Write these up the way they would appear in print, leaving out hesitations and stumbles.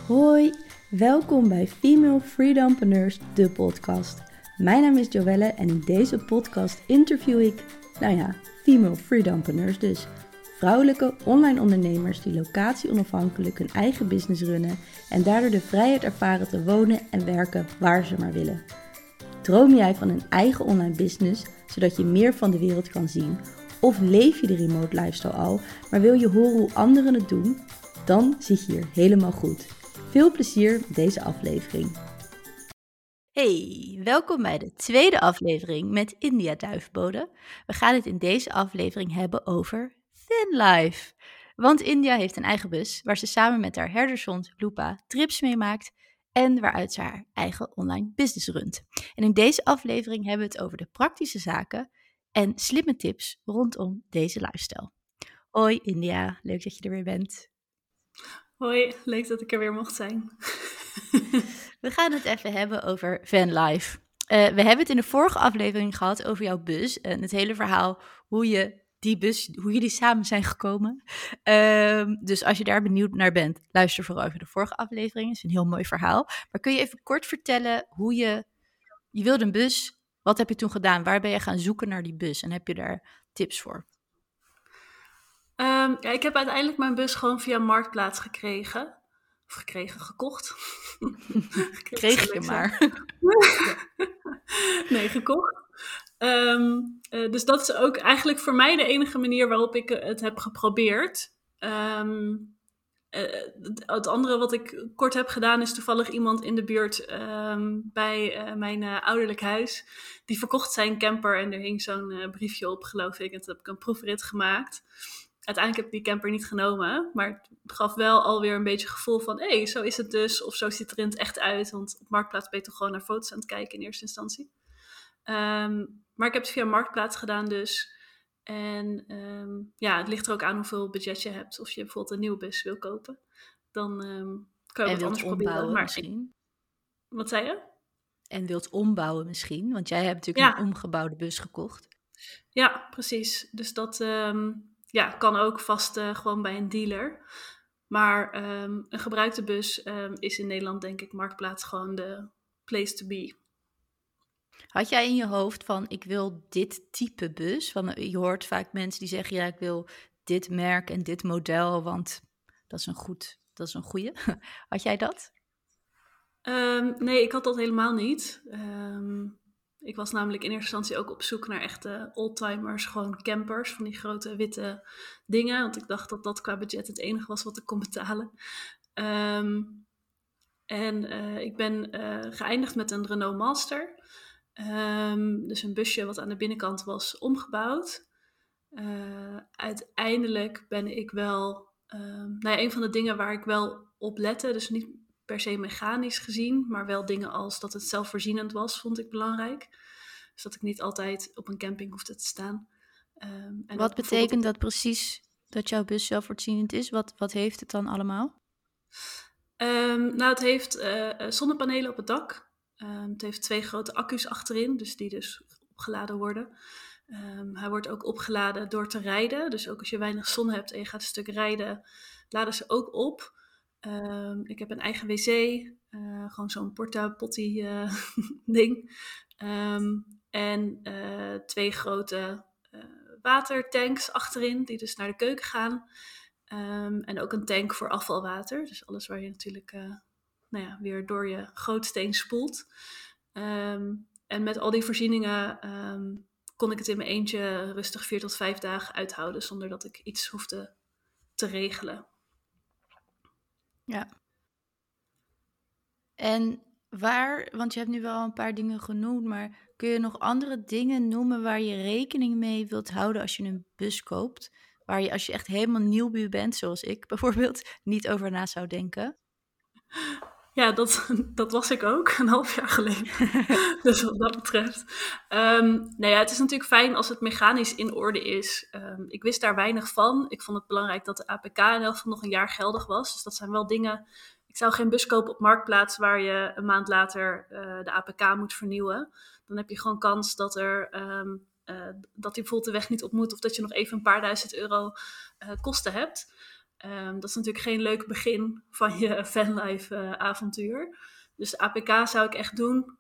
Hoi, welkom bij Female Freedompreneurs, de podcast. Mijn naam is Joelle en in deze podcast interview ik, Female Freedompreneurs dus. Vrouwelijke online ondernemers die locatie-onafhankelijk hun eigen business runnen en daardoor de vrijheid ervaren te wonen en werken waar ze maar willen. Droom jij van een eigen online business, zodat je meer van de wereld kan zien? Of leef je de remote lifestyle al, maar wil je horen hoe anderen het doen? Dan zit je hier helemaal goed. Veel plezier met deze aflevering. Hey, welkom bij de tweede aflevering met India Duifbode. We gaan het in deze aflevering hebben over vanlife. Want India heeft een eigen bus waar ze samen met haar herdershond Lupa trips mee maakt en waaruit ze haar eigen online business runt. En in deze aflevering hebben we het over de praktische zaken en slimme tips rondom deze lifestyle. Hoi India, leuk dat je er weer bent. Hoi, leuk dat ik er weer mocht zijn. We gaan het even hebben over vanlife. We hebben het in de vorige aflevering gehad over jouw bus en het hele verhaal hoe jullie samen zijn gekomen. Dus als je daar benieuwd naar bent, luister vooral even de vorige aflevering. Het is een heel mooi verhaal. Maar kun je even kort vertellen hoe je wilde een bus, wat heb je toen gedaan? Waar ben je gaan zoeken naar die bus en heb je daar tips voor? Ik heb uiteindelijk mijn bus gewoon via Marktplaats gekocht. Kreeg je maar. Nee, gekocht. Dus dat is ook eigenlijk voor mij de enige manier waarop ik het heb geprobeerd. Het andere wat ik kort heb gedaan is toevallig iemand in de buurt bij mijn ouderlijk huis. Die verkocht zijn camper en er hing zo'n briefje op, geloof ik. En toen heb ik een proefrit gemaakt. Uiteindelijk heb ik die camper niet genomen, maar het gaf wel alweer een beetje het gevoel van, hé, zo is het dus, of zo ziet het er in het echt uit. Want op Marktplaats ben je toch gewoon naar foto's aan het kijken in eerste instantie. Maar ik heb het via Marktplaats gedaan dus. En het ligt er ook aan hoeveel budget je hebt. Of je bijvoorbeeld een nieuwe bus wil kopen, dan kan je wat anders proberen. Maar misschien. Wat zei je? En wilt ombouwen misschien, want jij hebt natuurlijk een omgebouwde bus gekocht. Ja, precies. Dus dat kan ook vast gewoon bij een dealer. Maar een gebruikte bus is in Nederland denk ik Marktplaats gewoon de place to be. Had jij in je hoofd van, ik wil dit type bus? Je hoort vaak mensen die zeggen, ja, ik wil dit merk en dit model, want dat is een goeie. Had jij dat? Nee, ik had dat helemaal niet. Ik was namelijk in eerste instantie ook op zoek naar echte oldtimers, gewoon campers, van die grote witte dingen. Want ik dacht dat dat qua budget het enige was wat ik kon betalen. Ik ben geëindigd met een Renault Master. Dus een busje wat aan de binnenkant was omgebouwd. Uiteindelijk ben ik wel... een van de dingen waar ik wel op lette, dus niet per se mechanisch gezien, maar wel dingen als dat het zelfvoorzienend was, vond ik belangrijk. Dus dat ik niet altijd op een camping hoefde te staan. Wat betekent dat precies, dat jouw bus zelfvoorzienend is? Wat heeft het dan allemaal? Het heeft zonnepanelen op het dak. Het heeft 2 grote accu's achterin, dus die dus opgeladen worden. Hij wordt ook opgeladen door te rijden. Dus ook als je weinig zon hebt en je gaat een stuk rijden, laden ze ook op. Ik heb een eigen wc, gewoon zo'n porta-potty ding. En 2 grote watertanks achterin, die dus naar de keuken gaan. En ook een tank voor afvalwater. Dus alles waar je natuurlijk weer door je gootsteen spoelt. En met al die voorzieningen kon ik het in mijn eentje rustig 4 tot 5 dagen uithouden, zonder dat ik iets hoefde te regelen. Ja. En want je hebt nu wel een paar dingen genoemd, maar kun je nog andere dingen noemen waar je rekening mee wilt houden als je een bus koopt? Waar je, als je echt helemaal nieuwbuur bent, zoals ik bijvoorbeeld, niet over na zou denken? Ja, dat was ik ook een half jaar geleden. Dus wat dat betreft. Het is natuurlijk fijn als het mechanisch in orde is. Ik wist daar weinig van. Ik vond het belangrijk dat de APK in elk geval nog een jaar geldig was. Dus dat zijn wel dingen. Ik zou geen bus kopen op Marktplaats waar je een maand later de APK moet vernieuwen. Dan heb je gewoon kans dat dat die bijvoorbeeld de weg niet op moet, of dat je nog even een paar duizend euro kosten hebt. Dat is natuurlijk geen leuk begin van je vanlife avontuur. Dus de APK zou ik echt doen.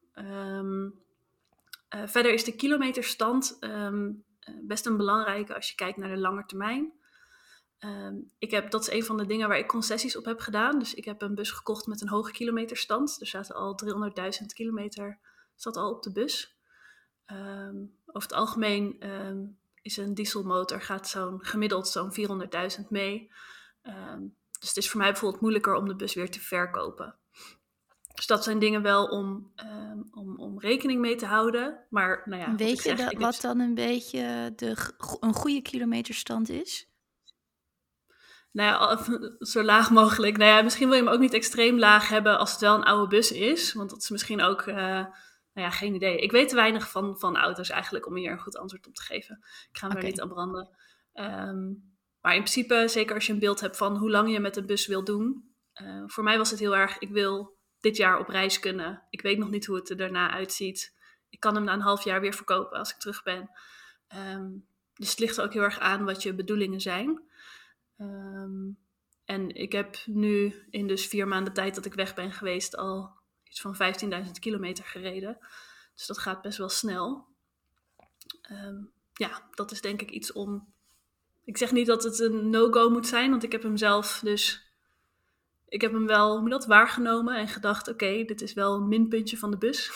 Verder is de kilometerstand best een belangrijke als je kijkt naar de lange termijn. Dat is een van de dingen waar ik concessies op heb gedaan. Dus ik heb een bus gekocht met een hoge kilometerstand. Er zaten al 300.000 kilometer zat al op de bus. Over het algemeen is een dieselmotor gaat gemiddeld zo'n 400.000 mee. Dus het is voor mij bijvoorbeeld moeilijker om de bus weer te verkopen. Dus dat zijn dingen wel om rekening mee te houden. Maar nou ja, Weet je wat dan een beetje een goede kilometerstand is? Nou ja, zo laag mogelijk. Nou ja, misschien wil je hem ook niet extreem laag hebben als het wel een oude bus is. Want dat is misschien ook, geen idee. Ik weet te weinig van auto's eigenlijk om hier een goed antwoord op te geven. Ik ga hem er niet aan branden. Maar in principe, zeker als je een beeld hebt van hoe lang je met een bus wil doen. Voor mij was het heel erg, ik wil dit jaar op reis kunnen. Ik weet nog niet hoe het er daarna uitziet. Ik kan hem na een half jaar weer verkopen als ik terug ben. Dus het ligt er ook heel erg aan wat je bedoelingen zijn. En ik heb nu in dus 4 maanden tijd dat ik weg ben geweest al iets van 15.000 kilometer gereden. Dus dat gaat best wel snel. Dat is denk ik iets om... Ik zeg niet dat het een no-go moet zijn, want ik heb hem zelf dus... Ik heb hem wel waargenomen en gedacht, oké, dit is wel een minpuntje van de bus.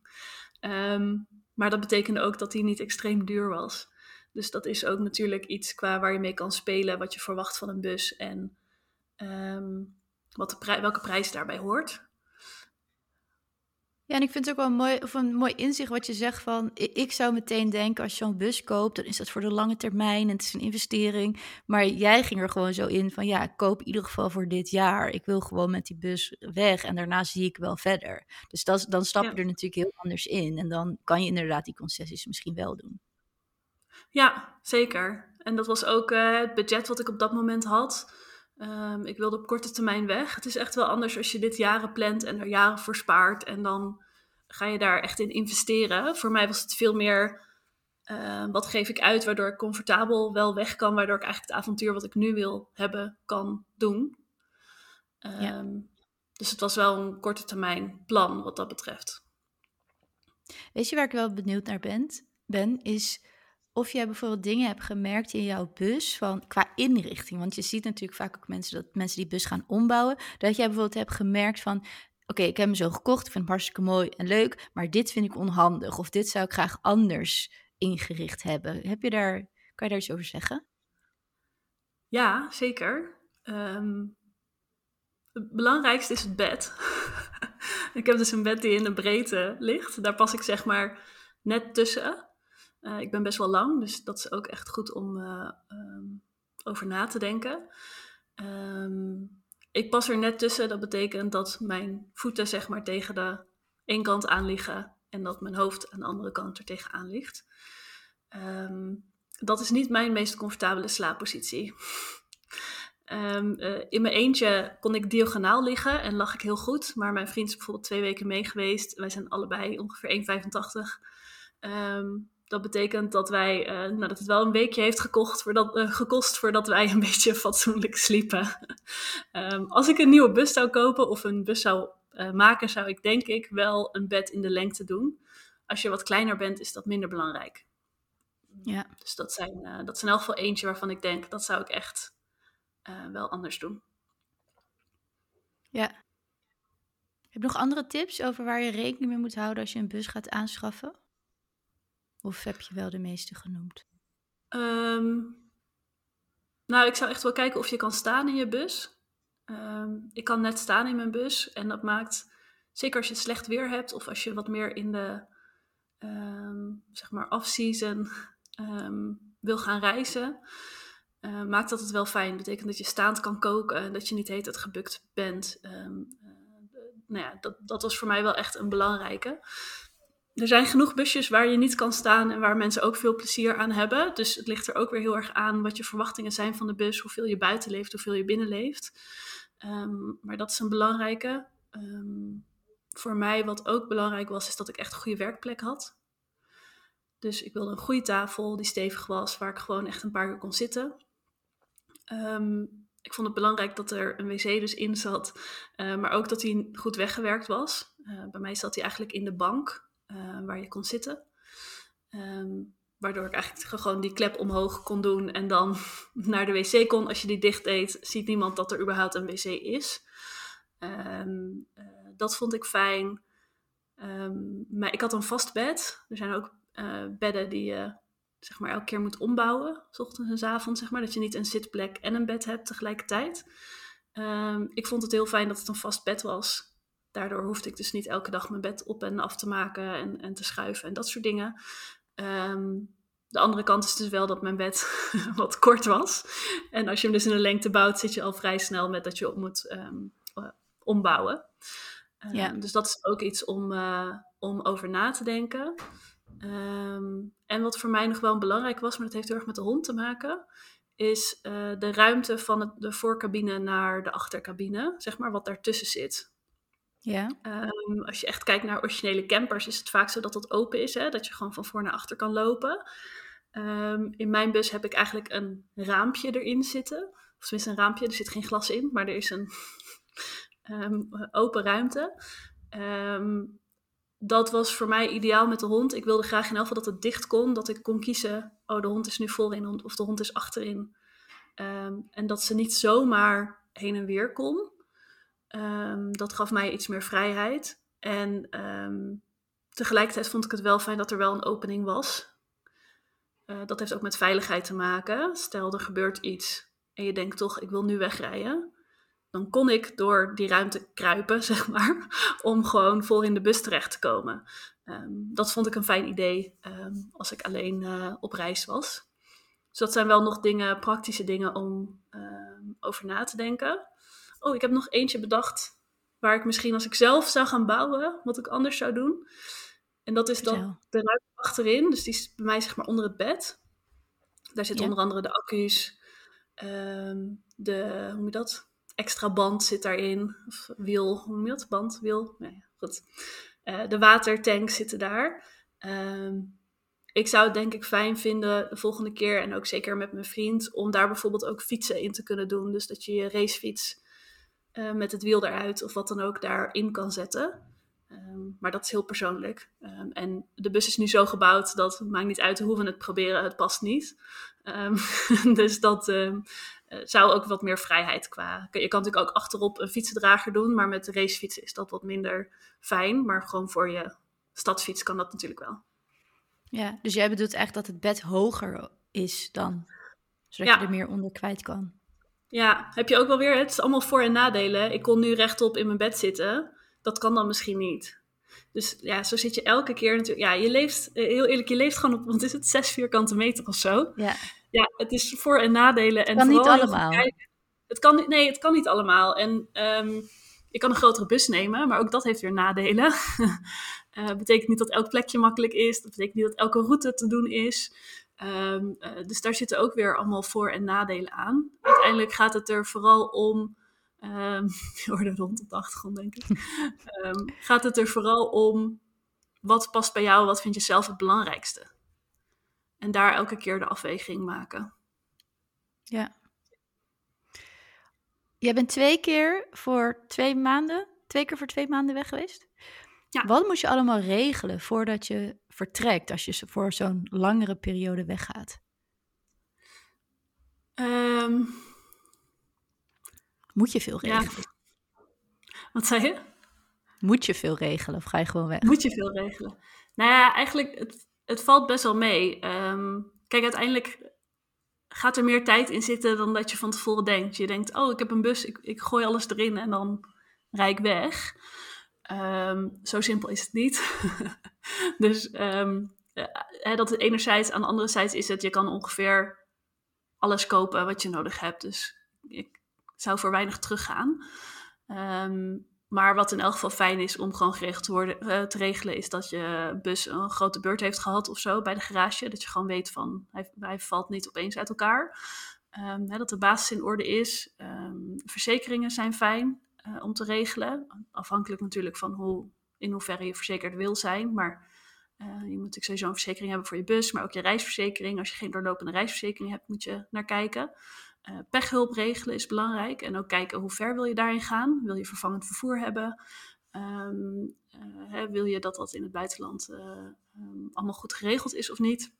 Maar dat betekende ook dat hij niet extreem duur was. Dus dat is ook natuurlijk iets qua waar je mee kan spelen, wat je verwacht van een bus en welke prijs daarbij hoort. Ja, en ik vind het ook wel een mooi inzicht wat je zegt van... Ik zou meteen denken, als je zo'n bus koopt, dan is dat voor de lange termijn en het is een investering. Maar jij ging er gewoon zo in van, ja, ik koop in ieder geval voor dit jaar. Ik wil gewoon met die bus weg en daarna zie ik wel verder. Dus dan stap je er natuurlijk heel anders in. En dan kan je inderdaad die concessies misschien wel doen. Ja, zeker. En dat was ook het budget wat ik op dat moment had. Ik wilde op korte termijn weg. Het is echt wel anders als je dit jaren plant en er jaren voor spaart. En dan ga je daar echt in investeren. Voor mij was het veel meer, wat geef ik uit, waardoor ik comfortabel wel weg kan. Waardoor ik eigenlijk het avontuur wat ik nu wil hebben, kan doen. Dus het was wel een korte termijn plan wat dat betreft. Weet je waar ik wel benieuwd naar ben is... Of jij bijvoorbeeld dingen hebt gemerkt in jouw bus qua inrichting. Want je ziet natuurlijk vaak ook mensen die bus gaan ombouwen. Dat jij bijvoorbeeld hebt gemerkt van... Oké, ik heb hem zo gekocht, ik vind hem hartstikke mooi en leuk. Maar dit vind ik onhandig. Of dit zou ik graag anders ingericht hebben. Kan je daar iets over zeggen? Ja, zeker. Het belangrijkste is het bed. Ik heb dus een bed die in de breedte ligt. Daar pas ik zeg maar net tussen. Ik ben best wel lang, dus dat is ook echt goed om over na te denken. Ik pas er net tussen. Dat betekent dat mijn voeten zeg maar tegen de één kant aan liggen en dat mijn hoofd aan de andere kant er tegenaan ligt. Dat is niet mijn meest comfortabele slaappositie. In mijn eentje kon ik diagonaal liggen en lag ik heel goed. Maar mijn vriend is bijvoorbeeld 2 weken mee geweest. Wij zijn allebei ongeveer 1,85. Dat betekent dat dat het wel een weekje heeft gekost voordat wij een beetje fatsoenlijk sliepen. Als ik een nieuwe bus zou kopen of een bus zou maken, zou ik denk ik wel een bed in de lengte doen. Als je wat kleiner bent, is dat minder belangrijk. Ja. Dus dat zijn in elk geval eentje waarvan ik denk, dat zou ik echt wel anders doen. Ja. Heb je nog andere tips over waar je rekening mee moet houden als je een bus gaat aanschaffen? Of heb je wel de meeste genoemd? Ik zou echt wel kijken of je kan staan in je bus. Ik kan net staan in mijn bus. En dat maakt, zeker als je slecht weer hebt of als je wat meer in de off-season wil gaan reizen, maakt dat het wel fijn. Dat betekent dat je staand kan koken en dat je niet de hele tijd gebukt bent. Dat was voor mij wel echt een belangrijke. Er zijn genoeg busjes waar je niet kan staan en waar mensen ook veel plezier aan hebben. Dus het ligt er ook weer heel erg aan wat je verwachtingen zijn van de bus. Hoeveel je buiten leeft, hoeveel je binnen leeft. Maar dat is een belangrijke. Voor mij wat ook belangrijk was, is dat ik echt een goede werkplek had. Dus ik wilde een goede tafel die stevig was, waar ik gewoon echt een paar uur kon zitten. Ik vond het belangrijk dat er een wc dus in zat, maar ook dat hij goed weggewerkt was. Bij mij zat hij eigenlijk in de bank waar je kon zitten. Waardoor ik eigenlijk gewoon die klep omhoog kon doen en dan naar de wc kon. Als je die dicht deed, ziet niemand dat er überhaupt een wc is. Dat vond ik fijn. Maar ik had een vast bed. Er zijn ook bedden die je zeg maar elke keer moet ombouwen. 's Ochtends en 's avonds, zeg maar. Dat je niet een zitplek en een bed hebt tegelijkertijd. Ik vond het heel fijn dat het een vast bed was. Daardoor hoefde ik dus niet elke dag mijn bed op en af te maken en te schuiven en dat soort dingen. De andere kant is dus wel dat mijn bed wat kort was. En als je hem dus in de lengte bouwt, zit je al vrij snel met dat je op moet ombouwen. Dus dat is ook iets om over na te denken. En wat voor mij nog wel belangrijk was, maar dat heeft heel erg met de hond te maken, is de ruimte van de voorcabine naar de achtercabine, zeg maar, wat daartussen zit. Ja. Als je echt kijkt naar originele campers, is het vaak zo dat dat open is, hè? Dat je gewoon van voor naar achter kan lopen. In mijn bus heb ik eigenlijk een raampje erin zitten. Of tenminste een raampje, er zit geen glas in, maar er is een open ruimte. Dat was voor mij ideaal met de hond. Ik wilde graag in elk geval dat het dicht kon. Dat ik kon kiezen, de hond is nu voorin of de hond is achterin. En dat ze niet zomaar heen en weer kon. Dat gaf mij iets meer vrijheid. En tegelijkertijd vond ik het wel fijn dat er wel een opening was. Dat heeft ook met veiligheid te maken. Stel, er gebeurt iets en je denkt toch, ik wil nu wegrijden. Dan kon ik door die ruimte kruipen, zeg maar, om gewoon vol in de bus terecht te komen. Dat vond ik een fijn idee als ik alleen op reis was. Dus dat zijn wel nog praktische dingen om over na te denken. Oh, ik heb nog eentje bedacht waar ik misschien als ik zelf zou gaan bouwen, wat ik anders zou doen. En dat is dan de ruimte achterin. Dus die is bij mij zeg maar onder het bed. Daar zitten onder andere de accu's, hoe noem je dat? Extra band zit daarin. Of wiel, hoe noem je dat? Band, wiel? Nee, goed. De watertanks zitten daar. Ik zou het denk ik fijn vinden de volgende keer, en ook zeker met mijn vriend, om daar bijvoorbeeld ook fietsen in te kunnen doen. Dus dat je je racefiets met het wiel eruit of wat dan ook daarin kan zetten. Maar dat is heel persoonlijk. En de bus is nu zo gebouwd dat het maakt niet uit hoe we het proberen, het past niet. Dus dat zou ook wat meer vrijheid je kan natuurlijk ook achterop een fietsendrager doen, maar met de racefietsen is dat wat minder fijn. Maar gewoon voor je stadsfiets kan dat natuurlijk wel. Ja, dus jij bedoelt eigenlijk dat het bed hoger is dan, zodat je er meer onder kwijt kan. Ja, heb je ook wel weer, het is allemaal voor- en nadelen. Ik kon nu rechtop in mijn bed zitten. Dat kan dan misschien niet. Dus ja, zo zit je elke keer natuurlijk. Ja, je leeft, heel eerlijk, je leeft gewoon op, want is het 6 vierkante meter of zo? Ja. Ja, het is voor- en nadelen. En kan niet allemaal. Het kan niet allemaal. En je kan een grotere bus nemen, maar ook dat heeft weer nadelen. Betekent niet dat elk plekje makkelijk is. Dat betekent niet dat elke route te doen is. Dus daar zitten ook weer allemaal voor- en nadelen aan. Uiteindelijk gaat het er vooral om. Je hoorde rond op de achtergrond, denk ik. Gaat het er vooral om wat past bij jou, wat vind je zelf het belangrijkste? En daar elke keer de afweging maken. Ja. Jij bent 2 keer voor 2 maanden weg geweest? Ja. Wat moet je allemaal regelen voordat je vertrekt, als je voor zo'n langere periode weggaat? Moet je veel regelen? Ja. Wat zei je? Moet je veel regelen of ga je gewoon weg? Moet je veel regelen? Nou ja, eigenlijk, het valt best wel mee. Kijk, uiteindelijk gaat er meer tijd in zitten dan dat je van tevoren denkt. Je denkt, oh, ik heb een bus, ik gooi alles erin en dan rijd ik weg. Zo simpel is het niet. Dus dat is enerzijds. Aan de andere zijde is het, je kan ongeveer alles kopen wat je nodig hebt. Dus ik zou voor weinig teruggaan. Maar wat in elk geval fijn is om gewoon geregeld te regelen, is dat je bus een grote beurt heeft gehad of zo bij de garage. Dat je gewoon weet van, hij valt niet opeens uit elkaar. Dat de basis in orde is. Verzekeringen zijn fijn om te regelen. Afhankelijk natuurlijk van in hoeverre je verzekerd wil zijn. Maar je moet natuurlijk sowieso een verzekering hebben voor je bus, maar ook je reisverzekering. Als je geen doorlopende reisverzekering hebt, moet je naar kijken. Pechhulp regelen is belangrijk. En ook kijken hoe ver wil je daarin gaan. Wil je vervangend vervoer hebben? Wil je dat in het buitenland allemaal goed geregeld is of niet?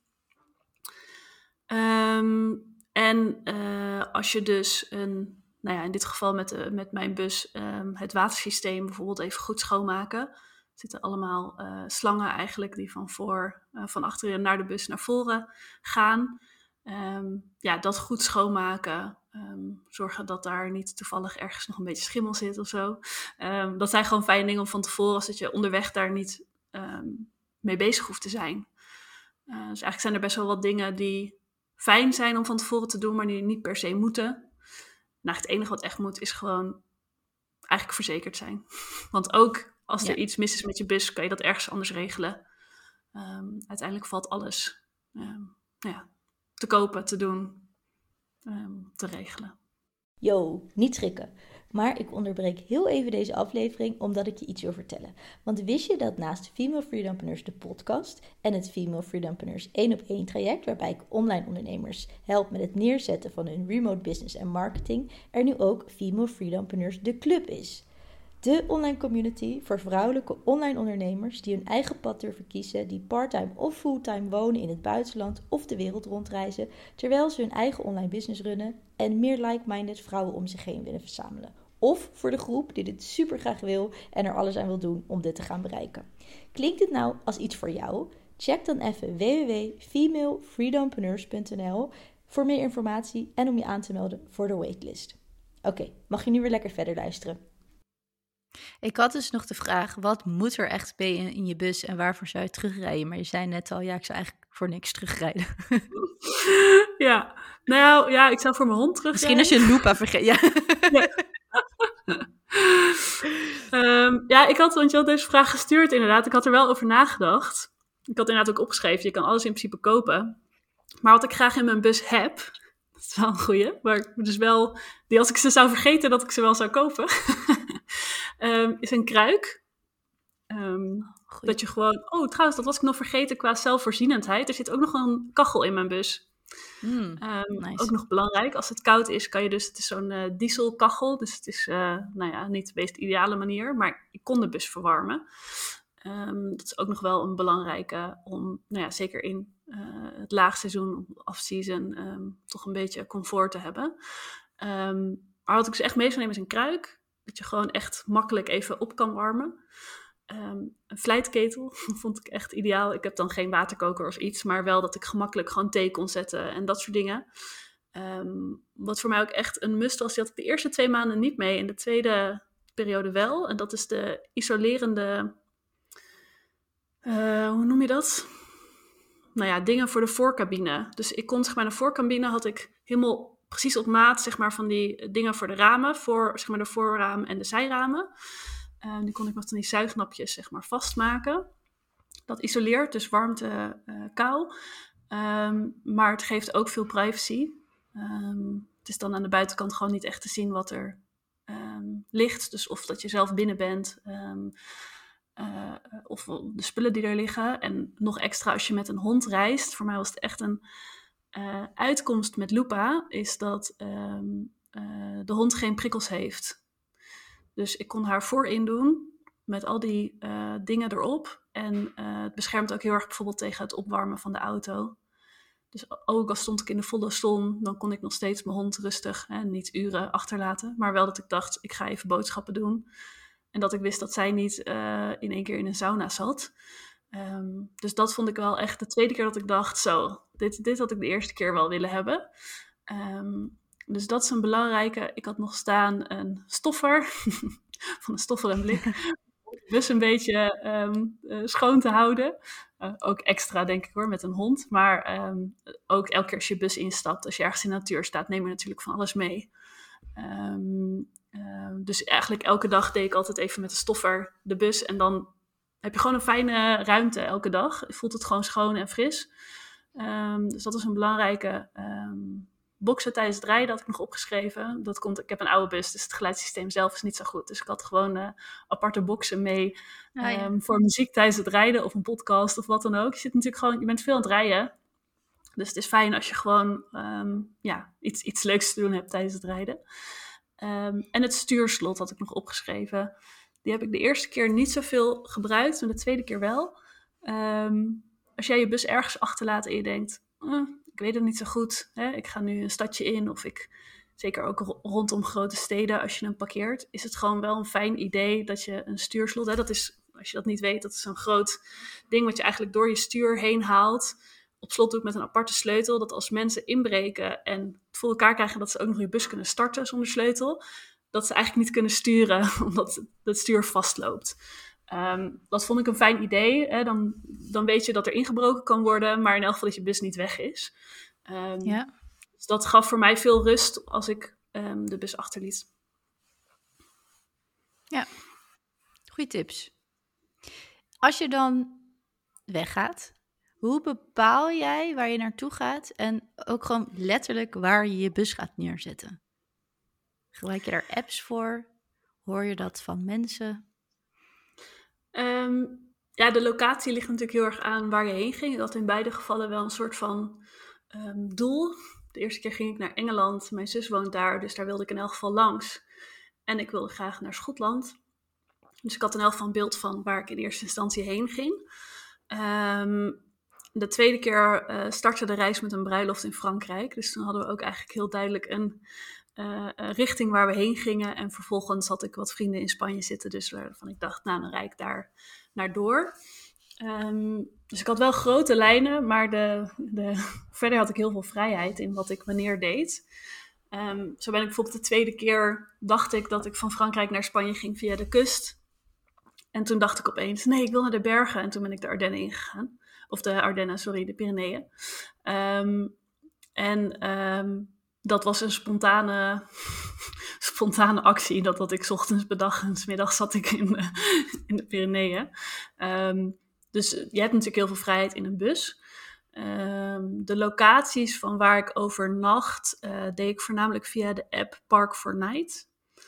Als je dus in dit geval met mijn bus het watersysteem bijvoorbeeld even goed schoonmaken. Er zitten allemaal slangen eigenlijk die van achteren naar de bus naar voren gaan. Dat goed schoonmaken. Zorgen dat daar niet toevallig ergens nog een beetje schimmel zit of zo. Dat zijn gewoon fijne dingen om van tevoren, zodat je onderweg daar niet mee bezig hoeft te zijn. Dus eigenlijk zijn er best wel wat dingen die fijn zijn om van tevoren te doen, maar die niet per se moeten. Nou, het enige wat echt moet is gewoon eigenlijk verzekerd zijn. Want ook als er iets mis is met je bus, kan je dat ergens anders regelen. Uiteindelijk valt alles te kopen, te doen, te regelen. Yo, niet schrikken. Maar ik onderbreek heel even deze aflevering omdat ik je iets wil vertellen. Want wist je dat naast Female Freedompreneurs de podcast en het Female Freedompreneurs 1-op-1 traject, waarbij ik online ondernemers help met het neerzetten van hun remote business en marketing, er nu ook Female Freedompreneurs de club is. De online community voor vrouwelijke online ondernemers die hun eigen pad durven kiezen, die parttime of fulltime wonen in het buitenland of de wereld rondreizen, terwijl ze hun eigen online business runnen en meer like-minded vrouwen om zich heen willen verzamelen. Of voor de groep die dit super graag wil en er alles aan wil doen om dit te gaan bereiken. Klinkt dit nou als iets voor jou? Check dan even www.femalefreedompreneurs.nl voor meer informatie en om je aan te melden voor de waitlist. Oké, mag je nu weer lekker verder luisteren? Ik had dus nog de vraag, wat moet er echt bij in je bus en waarvoor zou je terugrijden? Maar je zei net al, ik zou eigenlijk voor niks terugrijden. Ja, ik zou voor mijn hond terugrijden. Misschien als je een Lupa vergeet. Ik had, want je had deze vraag gestuurd inderdaad. Ik had er wel over nagedacht. Ik had inderdaad ook opgeschreven, je kan alles in principe kopen. Maar wat ik graag in mijn bus heb, dat is wel een goeie, maar dus wel, die als ik ze zou vergeten dat ik ze wel zou kopen, is een kruik. Dat je gewoon, trouwens, dat was ik nog vergeten qua zelfvoorzienendheid. Er zit ook nog een kachel in mijn bus. Nice. Ook nog belangrijk, als het koud is, kan je dus, het is zo'n dieselkachel, dus het is niet de meest ideale manier, maar ik kon de bus verwarmen. Dat is ook nog wel een belangrijke om, zeker in het laagseizoen, off-season, toch een beetje comfort te hebben. Maar wat ik dus echt mee zou nemen is een kruik, dat je gewoon echt makkelijk even op kan warmen. Een vlijtketel vond ik echt ideaal. Ik heb dan geen waterkoker of iets, maar wel dat ik gemakkelijk gewoon thee kon zetten en dat soort dingen. Wat voor mij ook echt een must was, die had ik de eerste 2 maanden niet mee, in de tweede periode wel. En dat is de isolerende, hoe noem je dat? Dingen voor de voorcabine. Dus ik kon, de voorcabine had ik helemaal precies op maat, van die dingen voor de ramen, voor, de voorramen en de zijramen. Die kon ik met die zuignapjes, vastmaken. Dat isoleert, dus warmte, kou. Maar het geeft ook veel privacy. Het is dan aan de buitenkant gewoon niet echt te zien wat er ligt. Dus of dat je zelf binnen bent, of de spullen die er liggen. En nog extra als je met een hond reist. Voor mij was het echt een uitkomst met Lupa, is dat de hond geen prikkels heeft. Dus ik kon haar voorin doen met al die dingen erop. En het beschermt ook heel erg bijvoorbeeld tegen het opwarmen van de auto. Dus ook al stond ik in de volle zon, dan kon ik nog steeds mijn hond rustig niet uren achterlaten. Maar wel dat ik dacht, ik ga even boodschappen doen. En dat ik wist dat zij niet in één keer in een sauna zat. Dus dat vond ik wel echt de tweede keer dat ik dacht, zo, dit had ik de eerste keer wel willen hebben. Dus dat is een belangrijke. Ik had nog staan een stoffer, van een stoffer en blik, om de bus een beetje schoon te houden. Ook extra, denk ik hoor, met een hond. Maar ook elke keer als je bus instapt, als je ergens in de natuur staat, neem je natuurlijk van alles mee. Dus eigenlijk elke dag deed ik altijd even met de stoffer de bus. En dan heb je gewoon een fijne ruimte elke dag. Je voelt het gewoon schoon en fris. Dus dat is een belangrijke. Boksen tijdens het rijden had ik nog opgeschreven. Dat komt, ik heb een oude bus, dus het geluidssysteem zelf is niet zo goed. Dus ik had gewoon aparte boksen mee voor muziek tijdens het rijden of een podcast of wat dan ook. Je zit natuurlijk gewoon, je bent veel aan het rijden. Dus het is fijn als je gewoon iets leuks te doen hebt tijdens het rijden. En het stuurslot had ik nog opgeschreven. Die heb ik de eerste keer niet zoveel gebruikt, maar de tweede keer wel. Als jij je bus ergens achterlaat en je denkt, ik weet het niet zo goed. Hè? Ik ga nu een stadje in of zeker ook rondom grote steden als je hem parkeert, is het gewoon wel een fijn idee dat je een stuurslot, hè, dat is, als je dat niet weet, dat is een groot ding wat je eigenlijk door je stuur heen haalt, op slot doet met een aparte sleutel, dat als mensen inbreken en het voor elkaar krijgen dat ze ook nog je bus kunnen starten zonder sleutel, dat ze eigenlijk niet kunnen sturen, omdat het stuur vastloopt. Dat vond ik een fijn idee. Hè? Dan weet je dat er ingebroken kan worden, maar in elk geval dat je bus niet weg is. Dus dat gaf voor mij veel rust als ik de bus achterliet. Ja, goeie tips. Als je dan weggaat, hoe bepaal jij waar je naartoe gaat en ook gewoon letterlijk waar je je bus gaat neerzetten? Gebruik je daar apps voor? Hoor je dat van mensen? De locatie ligt natuurlijk heel erg aan waar je heen ging. Ik had in beide gevallen wel een soort van doel. De eerste keer ging ik naar Engeland. Mijn zus woont daar, dus daar wilde ik in elk geval langs. En ik wilde graag naar Schotland. Dus ik had in elk geval een beeld van waar ik in eerste instantie heen ging. De tweede keer startte de reis met een bruiloft in Frankrijk. Dus toen hadden we ook eigenlijk heel duidelijk een richting waar we heen gingen. En vervolgens had ik wat vrienden in Spanje zitten. Dus waarvan ik dacht, dan rijd ik daar naar door. Dus ik had wel grote lijnen, maar verder had ik heel veel vrijheid in wat ik wanneer deed. Zo ben ik bijvoorbeeld de tweede keer, dacht ik dat ik van Frankrijk naar Spanje ging via de kust. En toen dacht ik opeens, nee, ik wil naar de bergen. En toen ben ik de Ardennen ingegaan. Of de Pyreneeën. Dat was een spontane actie. Dat ik 's ochtends bedacht en 's middags zat ik in de Pyreneeën. Dus je hebt natuurlijk heel veel vrijheid in een bus. De locaties van waar ik overnacht deed ik voornamelijk via de app Park4Night.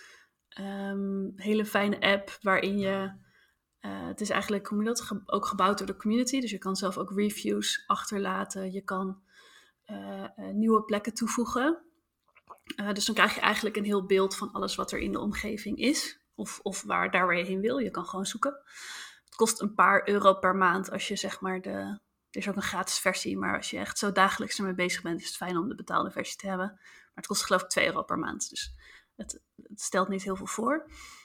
Hele fijne app waarin je... het is eigenlijk, hoe noem je dat, ook gebouwd door de community. Dus je kan zelf ook reviews achterlaten. Je kan nieuwe plekken toevoegen. Dus dan krijg je eigenlijk een heel beeld van alles wat er in de omgeving is. Of waar je heen wil. Je kan gewoon zoeken. Het kost een paar euro per maand als je zeg maar er is ook een gratis versie, maar als je echt zo dagelijks ermee bezig bent, is het fijn om de betaalde versie te hebben. Maar het kost geloof ik 2 euro per maand. Dus het stelt niet heel veel voor.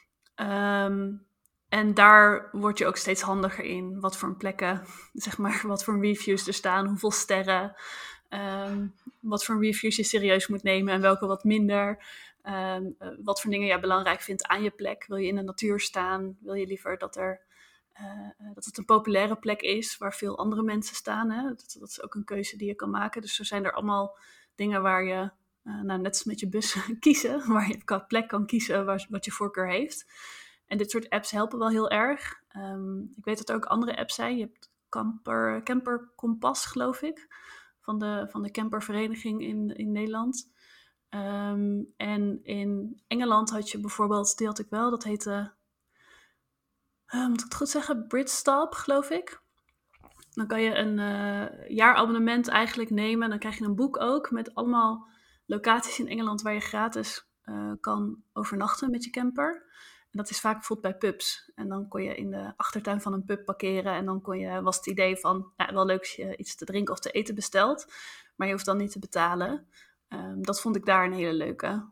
En daar word je ook steeds handiger in. Wat voor plekken, zeg maar, wat voor reviews er staan, hoeveel sterren. Wat voor reviews je serieus moet nemen en welke wat minder. Wat voor dingen jij belangrijk vindt aan je plek. Wil je in de natuur staan? Wil je liever dat het een populaire plek is waar veel andere mensen staan? Hè? Dat is ook een keuze die je kan maken. Dus er zijn er allemaal dingen waar je, net als met je bus, kiezen. Waar je qua plek kan kiezen wat je voorkeur heeft. En dit soort apps helpen wel heel erg. Ik weet dat er ook andere apps zijn. Je hebt Camper Kompas, geloof ik. Van de campervereniging in Nederland. En in Engeland had je bijvoorbeeld, die had ik wel, dat heette, moet ik het goed zeggen, Britstop, geloof ik. Dan kan je een jaarabonnement eigenlijk nemen. En dan krijg je een boek ook met allemaal locaties in Engeland waar je gratis kan overnachten met je camper. En dat is vaak bijvoorbeeld bij pubs. En dan kon je in de achtertuin van een pub parkeren. En dan was het idee van, wel leuk als je iets te drinken of te eten bestelt. Maar je hoeft dan niet te betalen. Dat vond ik daar een hele leuke.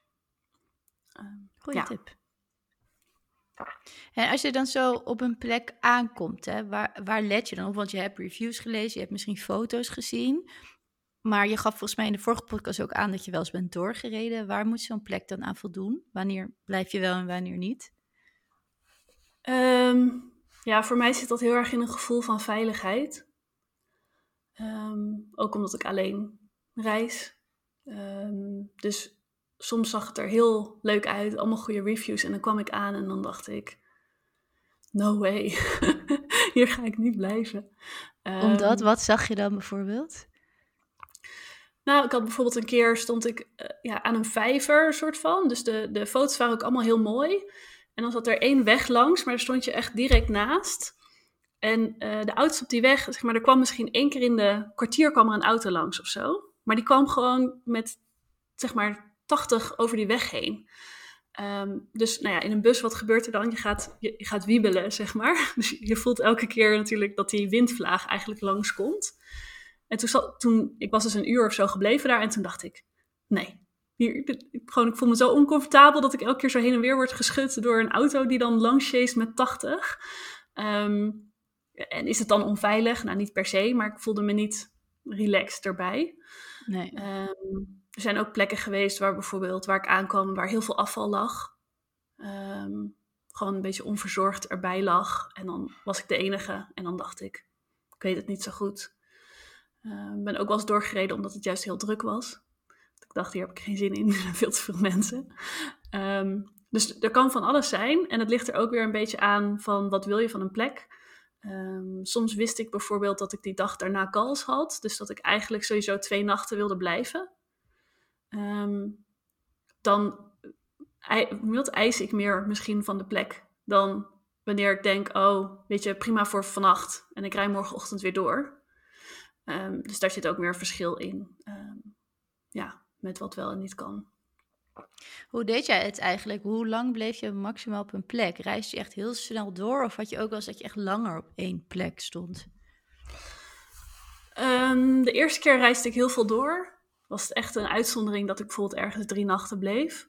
Goeie tip. En als je dan zo op een plek aankomt, hè, waar let je dan op? Want je hebt reviews gelezen, je hebt misschien foto's gezien. Maar je gaf volgens mij in de vorige podcast ook aan dat je wel eens bent doorgereden. Waar moet zo'n plek dan aan voldoen? Wanneer blijf je wel en wanneer niet? Voor mij zit dat heel erg in een gevoel van veiligheid. Ook omdat ik alleen reis. Dus soms zag het er heel leuk uit, allemaal goede reviews. En dan kwam ik aan en dan dacht ik, no way, hier ga ik niet blijven. Omdat, wat zag je dan bijvoorbeeld? Nou, ik had bijvoorbeeld een keer, stond ik aan een vijver, soort van. Dus de foto's waren ook allemaal heel mooi. En dan zat er 1 weg langs, maar daar stond je echt direct naast. En de auto's op die weg, zeg maar, er kwam misschien 1 keer in de kwartier kwam er een auto langs of zo. Maar die kwam gewoon met, zeg maar, 80 over die weg heen. Dus nou ja, in een bus, wat gebeurt er dan? Je gaat wiebelen, zeg maar. Dus je voelt elke keer natuurlijk dat die windvlaag eigenlijk langskomt. En ik was dus 1 uur of zo gebleven daar. En toen dacht ik, nee. Ik voel me zo oncomfortabel dat ik elke keer zo heen en weer word geschud door een auto die dan langs chase met 80. En is het dan onveilig? Nou, niet per se, maar ik voelde me niet relaxed erbij. Nee. Er zijn ook plekken geweest waar ik aankwam, waar heel veel afval lag. Gewoon een beetje onverzorgd erbij lag. En dan was ik de enige. En dan dacht ik weet het niet zo goed. Ik ben ook wel eens doorgereden omdat het juist heel druk was. Ik dacht, hier heb ik geen zin in. Er zijn veel te veel mensen. Dus er kan van alles zijn. En het ligt er ook weer een beetje aan van wat wil je van een plek. Soms wist ik bijvoorbeeld dat ik die dag daarna calls had. Dus dat ik eigenlijk sowieso 2 nachten wilde blijven. Dan eis ik meer misschien van de plek dan wanneer ik denk, weet je, prima voor vannacht. En ik rij morgenochtend weer door. Dus daar zit ook meer verschil in. Met wat wel en niet kan. Hoe deed jij het eigenlijk? Hoe lang bleef je maximaal op een plek? Reisde je echt heel snel door? Of had je ook wel eens dat je echt langer op 1 plek stond? De eerste keer reisde ik heel veel door. Was het echt een uitzondering dat ik bijvoorbeeld ergens 3 nachten bleef.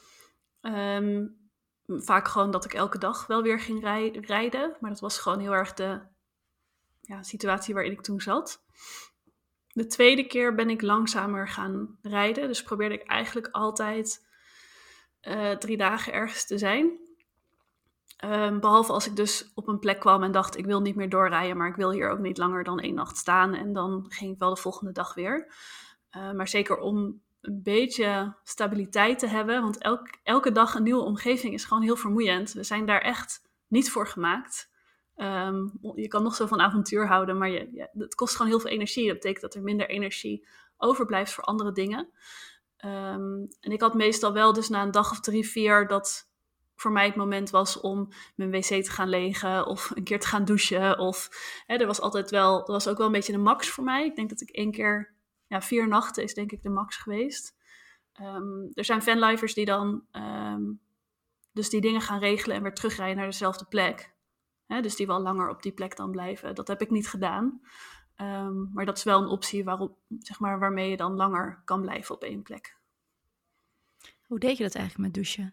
Vaak gewoon dat ik elke dag wel weer ging rijden. Maar dat was gewoon heel erg de situatie waarin ik toen zat. De tweede keer ben ik langzamer gaan rijden. Dus probeerde ik eigenlijk altijd 3 dagen ergens te zijn. Behalve als ik dus op een plek kwam en dacht, ik wil niet meer doorrijden, maar ik wil hier ook niet langer dan 1 nacht staan. En dan ging ik wel de volgende dag weer. Maar zeker om een beetje stabiliteit te hebben, want elke dag een nieuwe omgeving is gewoon heel vermoeiend. We zijn daar echt niet voor gemaakt. Je kan nog zo van avontuur houden, maar het kost gewoon heel veel energie. Dat betekent dat er minder energie overblijft voor andere dingen. En ik had meestal wel dus na een dag of 3, 4 dat voor mij het moment was om mijn wc te gaan legen of een keer te gaan douchen. Of er was altijd wel, dat was ook wel een beetje de max voor mij. Ik denk dat ik 1 keer, 4 nachten is denk ik de max geweest. Er zijn vanlifers die dan dus die dingen gaan regelen en weer terugrijden naar dezelfde plek. Dus die wel langer op die plek dan blijven. Dat heb ik niet gedaan. Maar dat is wel een optie waarmee je dan langer kan blijven op 1 plek. Hoe deed je dat eigenlijk met douchen?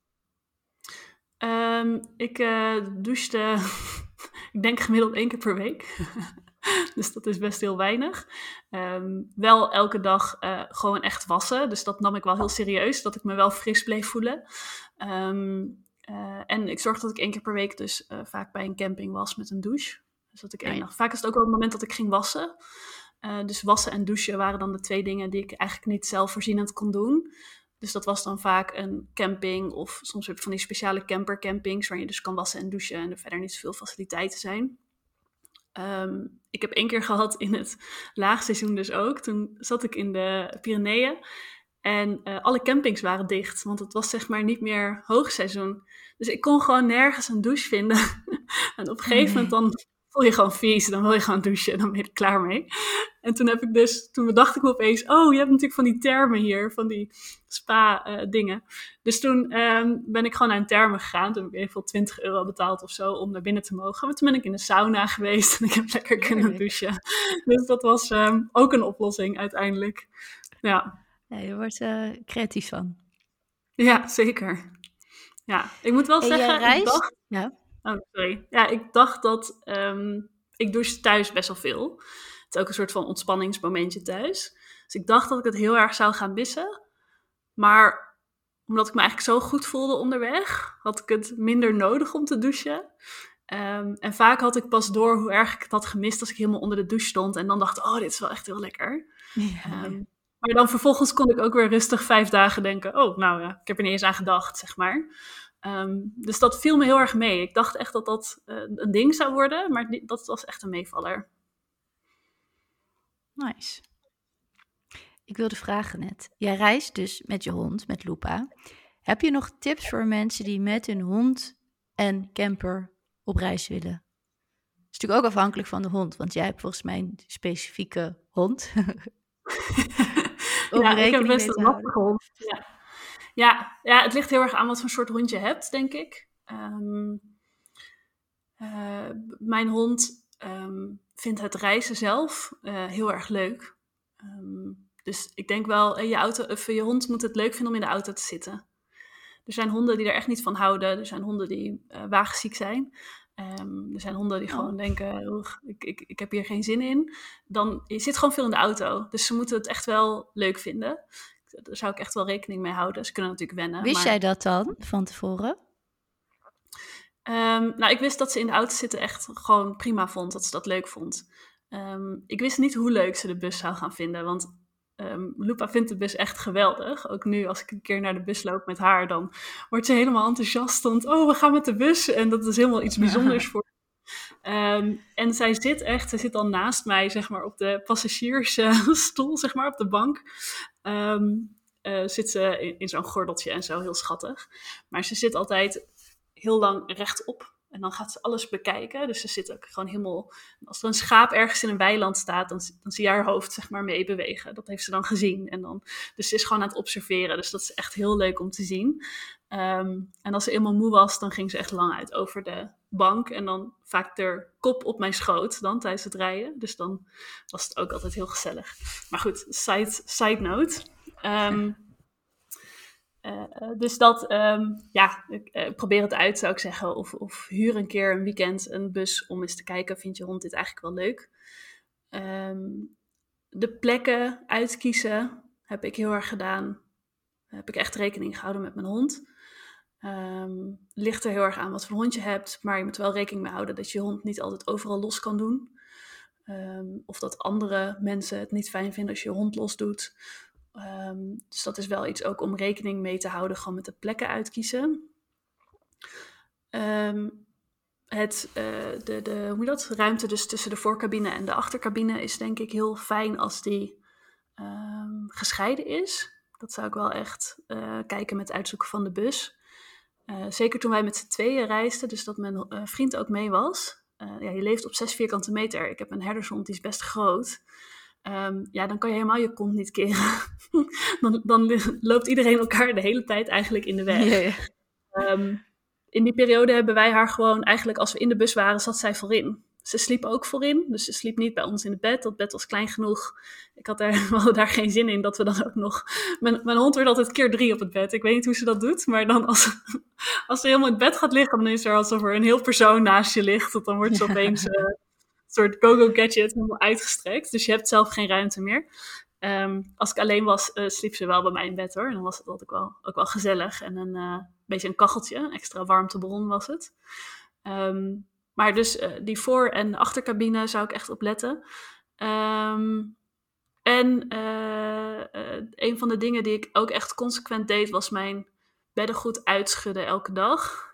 Ik douchte, ik denk gemiddeld 1 keer per week. Dus dat is best heel weinig. Wel elke dag gewoon echt wassen. Dus dat nam ik wel heel serieus. Dat ik me wel fris bleef voelen. En ik zorgde dat ik 1 keer per week dus vaak bij een camping was met een douche. Dus dat ik 1 dag. Vaak is het ook wel het moment dat ik ging wassen. Dus wassen en douchen waren dan de 2 dingen die ik eigenlijk niet zelfvoorzienend kon doen. Dus dat was dan vaak een camping of soms heb je van die speciale campercampings waar je dus kan wassen en douchen en er verder niet zoveel faciliteiten zijn. Ik heb 1 keer gehad in het laagseizoen dus ook. Toen zat ik in de Pyreneeën en alle campings waren dicht, want het was zeg maar niet meer hoogseizoen. Dus ik kon gewoon nergens een douche vinden. En op een gegeven moment dan voel je gewoon vies, dan wil je gewoon douchen en dan ben je er klaar mee. En toen dacht ik me opeens, je hebt natuurlijk van die thermen hier, van die spa-dingen. Dus toen ben ik gewoon naar een therme gegaan. Toen heb ik even €20 betaald of zo om naar binnen te mogen. Maar toen ben ik in de sauna geweest en ik heb lekker kunnen douchen. Dus dat was ook een oplossing uiteindelijk. Ja, je wordt creatief van. Ja, zeker. Ja, ik moet wel zeggen, ik dacht... Ja. Oh, sorry. Ja, ik dacht dat ik douche thuis best wel veel. Het is ook een soort van ontspanningsmomentje thuis. Dus ik dacht dat ik het heel erg zou gaan missen. Maar omdat ik me eigenlijk zo goed voelde onderweg, had ik het minder nodig om te douchen. En vaak had ik pas door hoe erg ik het had gemist als ik helemaal onder de douche stond. En dan dacht dit is wel echt heel lekker. Ja. Maar dan vervolgens kon ik ook weer rustig 5 dagen denken, ik heb er niet eens aan gedacht, zeg maar. Dus dat viel me heel erg mee. Ik dacht echt dat dat een ding zou worden, maar dat was echt een meevaller. Nice. Ik wilde vragen net. Jij reist dus met je hond, met Lupa. Heb je nog tips voor mensen die met hun hond en camper op reis willen? is natuurlijk ook afhankelijk van de hond, want jij hebt volgens mij een specifieke hond. Om Ja, ik heb rekening best mee te een houden. lastige hond. Ja, het ligt heel erg aan wat voor soort hond je hebt, denk ik. Mijn hond vindt het reizen zelf heel erg leuk. Dus ik denk wel, je hond moet het leuk vinden om in de auto te zitten. Er zijn honden die er echt niet van houden. Er zijn honden die wagenziek zijn. Er zijn honden die gewoon denken, "Oeg, ik heb hier geen zin in." Je zit gewoon veel in de auto. Dus ze moeten het echt wel leuk vinden. Daar zou ik echt wel rekening mee houden. Ze kunnen natuurlijk wennen. Wist jij dat dan van tevoren? Ik wist dat ze in de auto zitten echt gewoon prima vond. Dat ze dat leuk vond. Ik wist niet hoe leuk ze de bus zou gaan vinden. Want Lupa vindt de bus echt geweldig. Ook nu als ik een keer naar de bus loop met haar, dan wordt ze helemaal enthousiast. We gaan met de bus. En dat is helemaal iets bijzonders voor en zij zit dan naast mij, zeg maar, op de passagiersstoel, zeg maar, op de bank. Zit ze in zo'n gordeltje en zo, heel schattig. Maar ze zit altijd heel lang rechtop. En dan gaat ze alles bekijken. Dus ze zit ook gewoon helemaal... Als er een schaap ergens in een weiland staat, dan zie je haar hoofd, zeg maar, mee bewegen. Dat heeft ze dan gezien. Dus ze is gewoon aan het observeren. Dus dat is echt heel leuk om te zien. En als ze eenmaal moe was, dan ging ze echt lang uit over de bank. En dan vaak de kop op mijn schoot dan tijdens het rijden. Dus dan was het ook altijd heel gezellig. Maar goed, side note. Dus dat, probeer het uit, zou ik zeggen. Of huur een keer een weekend een bus om eens te kijken, vindt je hond dit eigenlijk wel leuk? De plekken uitkiezen heb ik heel erg gedaan. Heb ik echt rekening gehouden met mijn hond. Ligt er heel erg aan wat voor hond je hebt, maar je moet wel rekening mee houden dat je hond niet altijd overal los kan doen. Of dat andere mensen het niet fijn vinden als je hond los doet. Dus dat is wel iets ook om rekening mee te houden, gewoon met de plekken uitkiezen. De ruimte dus tussen de voorcabine en de achtercabine is denk ik heel fijn als die gescheiden is. Dat zou ik wel echt kijken met het uitzoeken van de bus. Zeker toen wij met z'n tweeën reisden, dus dat mijn vriend ook mee was. Je leeft op 6 vierkante meter. Ik heb een herdershond, die is best groot. Dan kan je helemaal je kont niet keren. dan loopt iedereen elkaar de hele tijd eigenlijk in de weg. Yeah. In die periode hebben wij haar gewoon eigenlijk, als we in de bus waren, zat zij voorin. Ze sliep ook voorin, dus ze sliep niet bij ons in het bed. Dat bed was klein genoeg. We hadden daar geen zin in dat we dan ook nog... Mijn hond wordt altijd keer 3 op het bed. Ik weet niet hoe ze dat doet, maar dan als ze helemaal in het bed gaat liggen, dan is er alsof er een heel persoon naast je ligt. Dan wordt ze opeens een soort go-go gadget helemaal uitgestrekt. Dus je hebt zelf geen ruimte meer. Als ik alleen was, sliep ze wel bij mij in bed hoor. En dan was het ook wel gezellig. En een beetje een kacheltje, een extra warmtebron was het. Maar dus die voor- en achtercabine zou ik echt op letten. Een van de dingen die ik ook echt consequent deed, was mijn beddengoed uitschudden elke dag.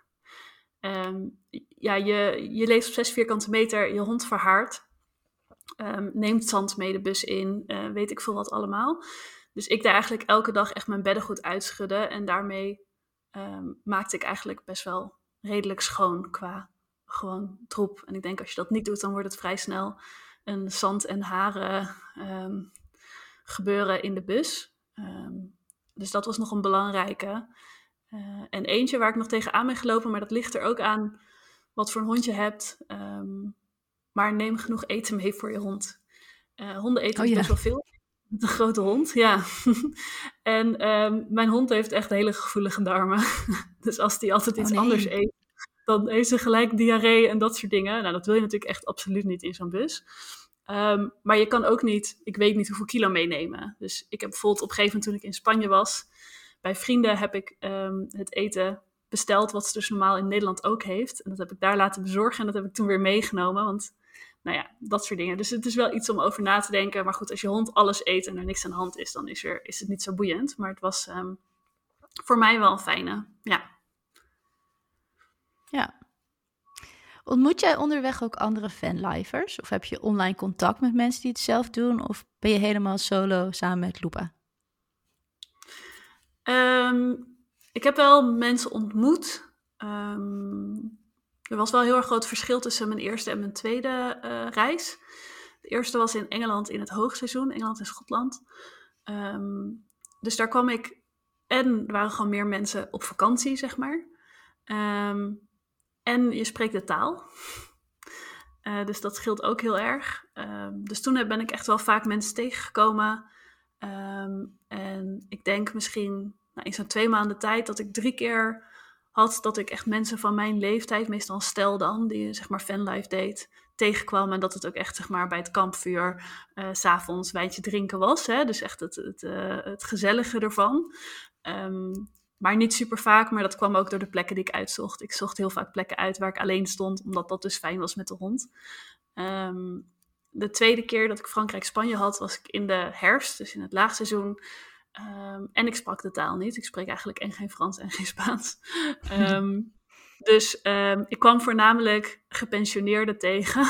Je leeft op 6 vierkante meter, je hond verhaart. Neemt zand mee de bus in, weet ik veel wat allemaal. Dus ik daar eigenlijk elke dag echt mijn beddengoed uitschudden. En daarmee maakte ik eigenlijk best wel redelijk schoon qua gewoon troep. En ik denk als je dat niet doet, dan wordt het vrij snel een zand- en haren gebeuren in de bus. Dus dat was nog een belangrijke. En eentje waar ik nog tegenaan ben gelopen, maar dat ligt er ook aan wat voor een hond je hebt. Maar neem genoeg eten mee voor je hond. Honden eten best wel veel. Met een grote hond, ja. En mijn hond heeft echt hele gevoelige darmen. Dus als die altijd iets anders eet, dan heeft ze gelijk diarree en dat soort dingen. Nou, dat wil je natuurlijk echt absoluut niet in zo'n bus. Maar je kan ook niet, ik weet niet hoeveel kilo meenemen. Dus ik heb bijvoorbeeld op een gegeven moment toen ik in Spanje was, bij vrienden heb ik het eten besteld, wat ze dus normaal in Nederland ook heeft. En dat heb ik daar laten bezorgen en dat heb ik toen weer meegenomen, want dat soort dingen. Dus het is wel iets om over na te denken. Maar goed, als je hond alles eet en er niks aan de hand is, dan is het niet zo boeiend. Maar het was voor mij wel een fijne, ja. Ja. Ontmoet jij onderweg ook andere fanlifers? Of heb je online contact met mensen die het zelf doen? Of ben je helemaal solo samen met Lupa? Ik heb wel mensen ontmoet. Er was wel heel erg groot verschil tussen mijn eerste en mijn tweede reis. De eerste was in Engeland in het hoogseizoen, Engeland en Schotland. Dus daar kwam ik en er waren gewoon meer mensen op vakantie, zeg maar. En je spreekt de taal. Dus dat scheelt ook heel erg. Dus toen ben ik echt wel vaak mensen tegengekomen. En ik denk misschien in zo'n 2 maanden tijd dat ik 3 keer had dat ik echt mensen van mijn leeftijd, meestal een stel dan, die zeg maar fanlife deed, tegenkwam. En dat het ook echt zeg maar bij het kampvuur 's avonds wijntje drinken was. Hè? Dus echt het gezellige ervan. Maar niet super vaak, maar dat kwam ook door de plekken die ik uitzocht. Ik zocht heel vaak plekken uit waar ik alleen stond, omdat dat dus fijn was met de hond. De tweede keer dat ik Frankrijk-Spanje had, was ik in de herfst, dus in het laagseizoen. En ik sprak de taal niet. Ik spreek eigenlijk en geen Frans en geen Spaans. Dus ik kwam voornamelijk gepensioneerden tegen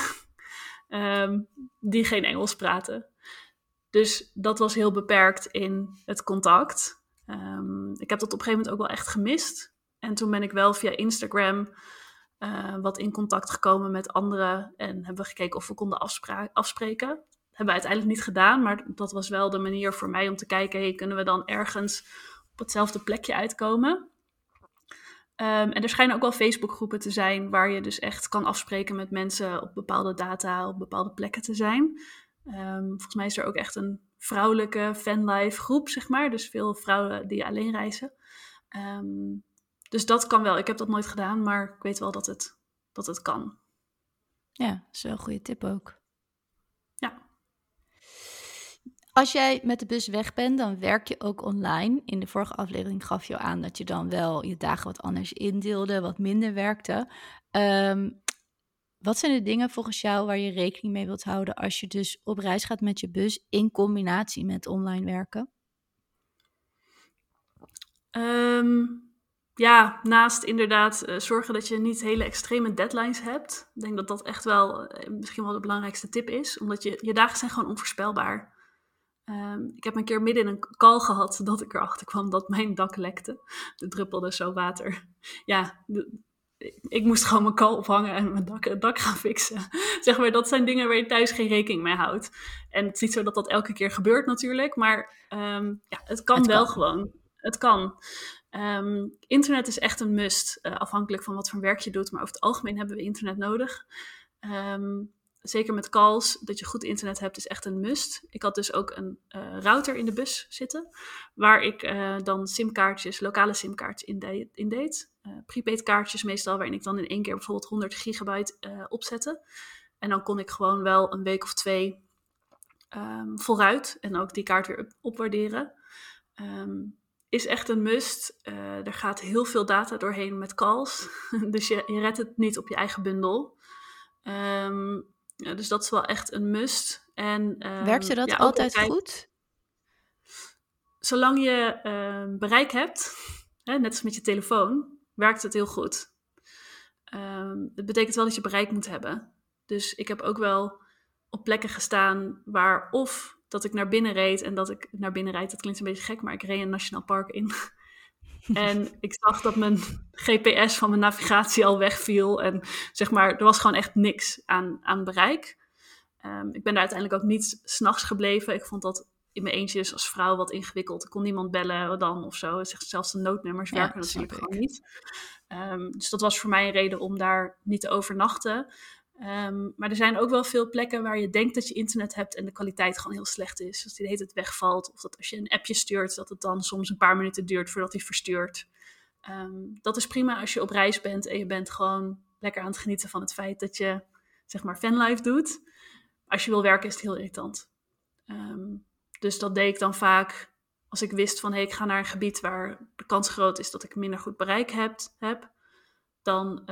die geen Engels praten. Dus dat was heel beperkt in het contact. Ik heb dat op een gegeven moment ook wel echt gemist. En toen ben ik wel via Instagram wat in contact gekomen met anderen. En hebben we gekeken of we konden afspreken. Hebben we uiteindelijk niet gedaan, maar dat was wel de manier voor mij om te kijken, hey, kunnen we dan ergens op hetzelfde plekje uitkomen? En er schijnen ook wel Facebookgroepen te zijn waar je dus echt kan afspreken met mensen op bepaalde data, op bepaalde plekken te zijn. Volgens mij is er ook echt een vrouwelijke fanlife groep, zeg maar. Dus veel vrouwen die alleen reizen. Dus dat kan wel. Ik heb dat nooit gedaan, maar ik weet wel dat het kan. Ja, dat is wel een goede tip ook. Ja. Als jij met de bus weg bent, dan werk je ook online. In de vorige aflevering gaf je aan dat je dan wel je dagen wat anders indeelde, wat minder werkte. Wat zijn de dingen volgens jou waar je rekening mee wilt houden als je dus op reis gaat met je bus in combinatie met online werken? Ja, naast inderdaad zorgen dat je niet hele extreme deadlines hebt. Ik denk dat dat echt wel misschien wel de belangrijkste tip is. Omdat je dagen zijn gewoon onvoorspelbaar. Ik heb een keer midden in een call gehad dat ik erachter kwam dat mijn dak lekte. Er druppelde zo water. Ja, ik moest gewoon mijn call ophangen en het dak gaan fixen. Zeg maar, dat zijn dingen waar je thuis geen rekening mee houdt. En het is niet zo dat dat elke keer gebeurt natuurlijk. Maar het kan wel gewoon. Het kan. Internet is echt een must, afhankelijk van wat voor werk je doet. Maar over het algemeen hebben we internet nodig. Zeker met calls, dat je goed internet hebt, is echt een must. Ik had dus ook een router in de bus zitten, waar ik dan simkaartjes, lokale simkaartjes in deed. Prepaid kaartjes meestal, waarin ik dan in 1 keer bijvoorbeeld 100 gigabyte opzette. En dan kon ik gewoon wel een week of 2 vooruit en ook die kaart weer opwaarderen. Is echt een must. Er gaat heel veel data doorheen met calls. Dus je redt het niet op je eigen bundel. Dus dat is wel echt een must. Werkte dat altijd goed? Zolang je bereik hebt, net als met je telefoon, werkt het heel goed. Het betekent wel dat je bereik moet hebben. Dus ik heb ook wel op plekken gestaan waar of dat ik naar binnen reed en dat ik naar binnen rijd, dat klinkt een beetje gek, maar ik reed een nationaal park in. En ik zag dat mijn GPS van mijn navigatie al wegviel. En zeg maar, er was gewoon echt niks aan bereik. Ik ben daar uiteindelijk ook niet 's nachts gebleven. Ik vond dat in mijn eentje dus als vrouw wat ingewikkeld. Ik kon niemand bellen dan of zo. Zelfs de noodnummers werken natuurlijk gewoon niet. Dus dat was voor mij een reden om daar niet te overnachten. Maar er zijn ook wel veel plekken waar je denkt dat je internet hebt en de kwaliteit gewoon heel slecht is. Dus die de hele tijd wegvalt. Of dat als je een appje stuurt, dat het dan soms een paar minuten duurt voordat hij verstuurt. Dat is prima als je op reis bent en je bent gewoon lekker aan het genieten van het feit dat je, zeg maar, fanlife doet. Als je wil werken is het heel irritant. Dus dat deed ik dan vaak als ik wist van, ik ga naar een gebied waar de kans groot is dat ik minder goed bereik heb. Dan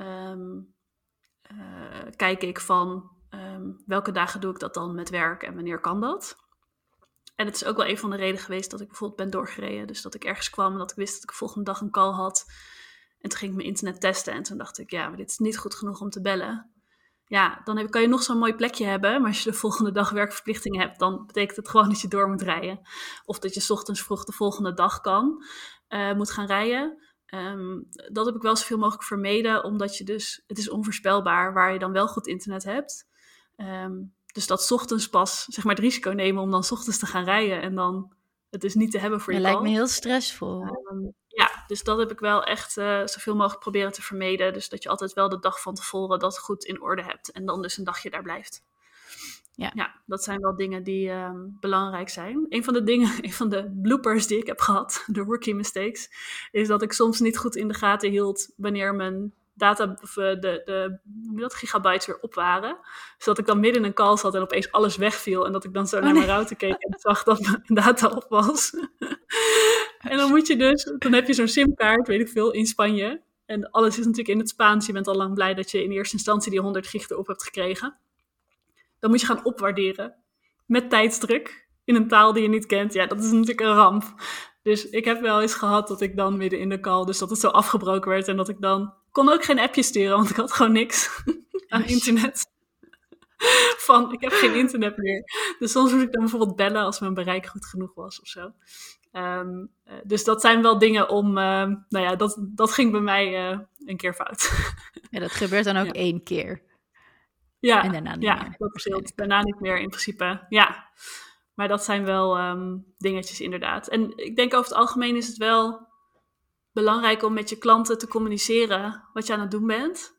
kijk ik van welke dagen doe ik dat dan met werk en wanneer kan dat. En het is ook wel een van de redenen geweest dat ik bijvoorbeeld ben doorgereden. Dus dat ik ergens kwam en dat ik wist dat ik de volgende dag een call had. En toen ging ik mijn internet testen en toen dacht ik, maar dit is niet goed genoeg om te bellen. Ja, dan kan je nog zo'n mooi plekje hebben, maar als je de volgende dag werkverplichtingen hebt, dan betekent het gewoon dat je door moet rijden. Of dat je 's ochtends vroeg de volgende dag moet gaan rijden. Dat heb ik wel zoveel mogelijk vermeden, omdat het is onvoorspelbaar waar je dan wel goed internet hebt. Dus dat 's ochtends pas, zeg maar, het risico nemen om dan 's ochtends te gaan rijden en dan het dus niet te hebben voor je Dat call. lijkt me heel stressvol. Ja, dus dat heb ik wel echt zoveel mogelijk proberen te vermeden. Dus dat je altijd wel de dag van tevoren dat goed in orde hebt en dan dus een dagje daar blijft. Ja, dat zijn wel dingen die belangrijk zijn. Een van de bloopers die ik heb gehad, de rookie mistakes, is dat ik soms niet goed in de gaten hield wanneer mijn data, of de gigabytes weer op waren. Dus dat ik dan midden in een call zat en opeens alles wegviel. En dat ik dan zo naar mijn router keek en zag dat mijn data op was. En dan heb je zo'n simkaart, weet ik veel, in Spanje. En alles is natuurlijk in het Spaans. Je bent al lang blij dat je in eerste instantie die 100 gig erop hebt gekregen. Dan moet je gaan opwaarderen. Met tijdsdruk. In een taal die je niet kent. Ja, dat is natuurlijk een ramp. Dus ik heb wel eens gehad dat ik dan midden in de call, dus dat het zo afgebroken werd. En dat ik dan kon ook geen appje sturen, want ik had gewoon niks aan internet. Ik heb geen internet meer. Dus soms moest ik dan bijvoorbeeld bellen als mijn bereik goed genoeg was of zo. Dus dat zijn wel dingen om, dat ging bij mij een keer fout. Ja, dat gebeurt dan ook 1 keer. Ja, en daarna niet meer. Dat scheelt. Daarna niet meer in principe. Ja, maar dat zijn wel dingetjes inderdaad. En ik denk over het algemeen is het wel belangrijk om met je klanten te communiceren wat je aan het doen bent.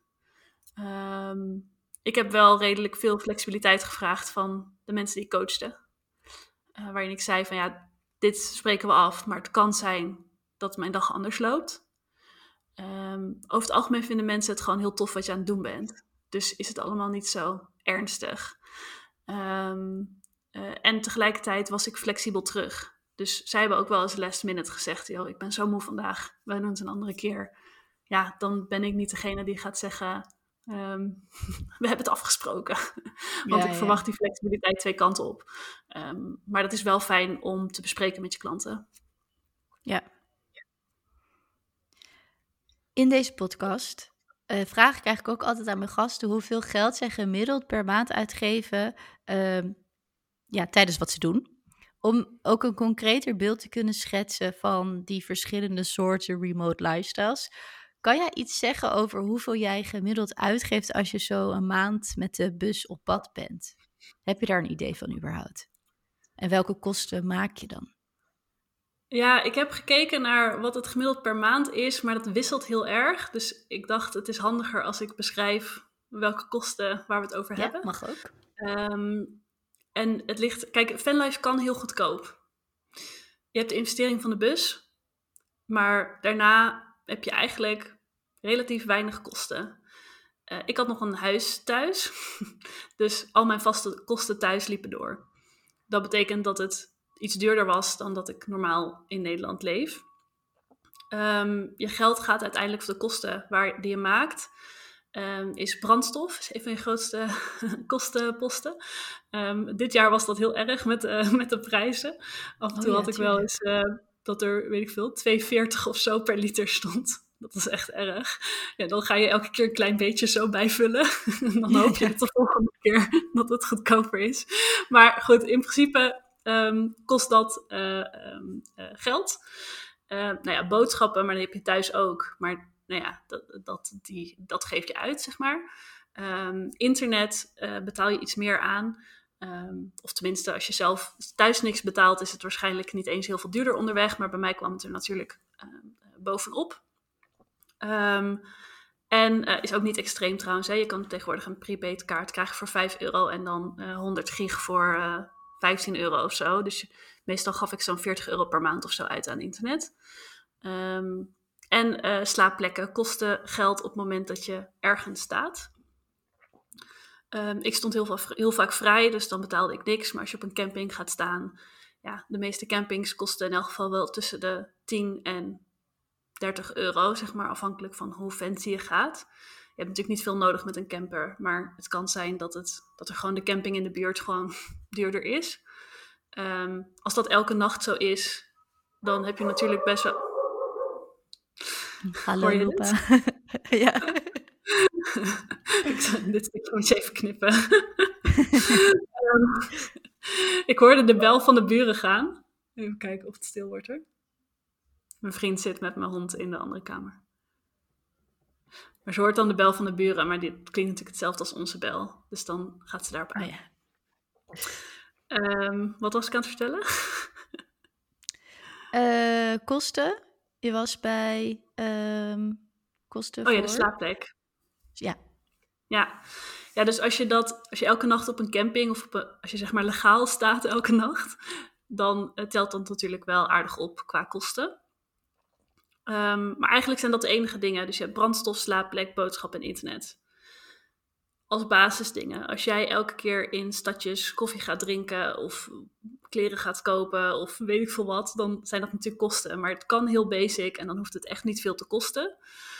Ik heb wel redelijk veel flexibiliteit gevraagd van de mensen die ik coachte. Waarin ik zei van ja, dit spreken we af, maar het kan zijn dat mijn dag anders loopt. Over het algemeen vinden mensen het gewoon heel tof wat je aan het doen bent. Dus is het allemaal niet zo ernstig. En tegelijkertijd was ik flexibel terug. Dus zij hebben ook wel eens last minute gezegd, joh, ik ben zo moe vandaag, wij doen het een andere keer. Ja, dan ben ik niet degene die gaat zeggen, we hebben het afgesproken. Want ik verwacht die flexibiliteit 2 kanten op. Maar dat is wel fijn om te bespreken met je klanten. Ja. In deze podcast vraag ik eigenlijk ook altijd aan mijn gasten hoeveel geld zij gemiddeld per maand uitgeven tijdens wat ze doen. Om ook een concreter beeld te kunnen schetsen van die verschillende soorten remote lifestyles. Kan jij iets zeggen over hoeveel jij gemiddeld uitgeeft als je zo een maand met de bus op pad bent? Heb je daar een idee van überhaupt? En welke kosten maak je dan? Ja, ik heb gekeken naar wat het gemiddeld per maand is, maar dat wisselt heel erg. Dus ik dacht, het is handiger als ik beschrijf welke kosten waar we het over hebben. Ja, mag ook. En het ligt, kijk, Vanlife kan heel goedkoop. Je hebt de investering van de bus, maar daarna heb je eigenlijk relatief weinig kosten. Ik had nog een huis thuis, dus al mijn vaste kosten thuis liepen door. Dat betekent dat het iets duurder was dan dat ik normaal in Nederland leef. Je geld gaat uiteindelijk voor de kosten die je maakt. Is brandstof, is een van je grootste kostenposten. Dit jaar was dat heel erg met de prijzen. Af en toe had ik wel eens dat er, weet ik veel, 2,40 of zo per liter stond. Dat is echt erg. Ja, dan ga je elke keer een klein beetje zo bijvullen. En dan hoop je dat de volgende keer dat het goedkoper is. Maar goed, in principe kost dat geld. Boodschappen, maar dat heb je thuis ook. Maar dat geef je uit, zeg maar. Internet betaal je iets meer aan. Of tenminste, als je zelf thuis niks betaalt, is het waarschijnlijk niet eens heel veel duurder onderweg. Maar bij mij kwam het er natuurlijk bovenop. Is ook niet extreem trouwens. Hè. Je kan tegenwoordig een prepaid kaart krijgen voor €5 en dan 100 gig voor €15 of zo. Dus meestal gaf ik zo'n €40 per maand of zo uit aan internet. Slaapplekken kosten geld op het moment dat je ergens staat. Ik stond heel vaak vrij, dus dan betaalde ik niks. Maar als je op een camping gaat staan, ja, de meeste campings kosten in elk geval wel tussen de 10 en €30, zeg maar, afhankelijk van hoe fancy je gaat. Je hebt natuurlijk niet veel nodig met een camper, maar het kan zijn dat er gewoon de camping in de buurt gewoon duurder is. Als dat elke nacht zo is, dan heb je natuurlijk best wel... Hallo, Lopa. Ja. Dit stukje moet je even knippen. Ik hoorde de bel van de buren gaan. Even kijken of het stil wordt hoor. Mijn vriend zit met mijn hond in de andere kamer. Maar ze hoort dan de bel van de buren, maar die klinkt natuurlijk hetzelfde als onze bel. Dus dan gaat ze daarop aan. Oh ja. Wat was ik aan het vertellen? Kosten? Je was bij kosten Oh ja, de voor... slaapplek. Ja. Ja, dus als je elke nacht op een camping of als je zeg maar legaal staat elke nacht, dan telt dat natuurlijk wel aardig op qua kosten. Maar eigenlijk zijn dat de enige dingen. Dus je hebt brandstof, slaapplek, boodschap en internet. Als basisdingen. Als jij elke keer in stadjes koffie gaat drinken of kleren gaat kopen of weet ik veel wat, dan zijn dat natuurlijk kosten. Maar het kan heel basic en dan hoeft het echt niet veel te kosten.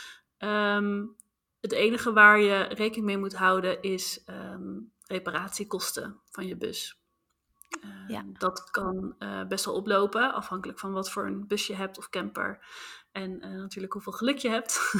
Het enige waar je rekening mee moet houden is reparatiekosten van je bus. Ja. Dat kan best wel oplopen, afhankelijk van wat voor een bus je hebt of camper. En natuurlijk hoeveel geluk je hebt.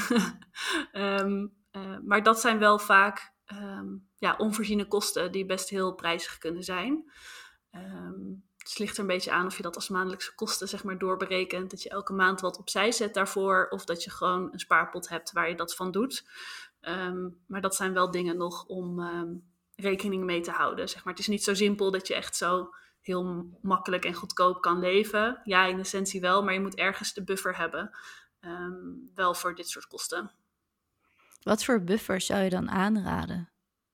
Maar dat zijn wel vaak onvoorziene kosten die best heel prijzig kunnen zijn. Het ligt er een beetje aan of je dat als maandelijkse kosten zeg maar doorberekent. Dat je elke maand wat opzij zet daarvoor. Of dat je gewoon een spaarpot hebt waar je dat van doet. Maar dat zijn wel dingen nog om rekening mee te houden. Zeg maar. Het is niet zo simpel dat je echt zo heel makkelijk en goedkoop kan leven. Ja, in essentie wel, maar je moet ergens de buffer hebben. Wel voor dit soort kosten. Wat voor buffer zou je dan aanraden?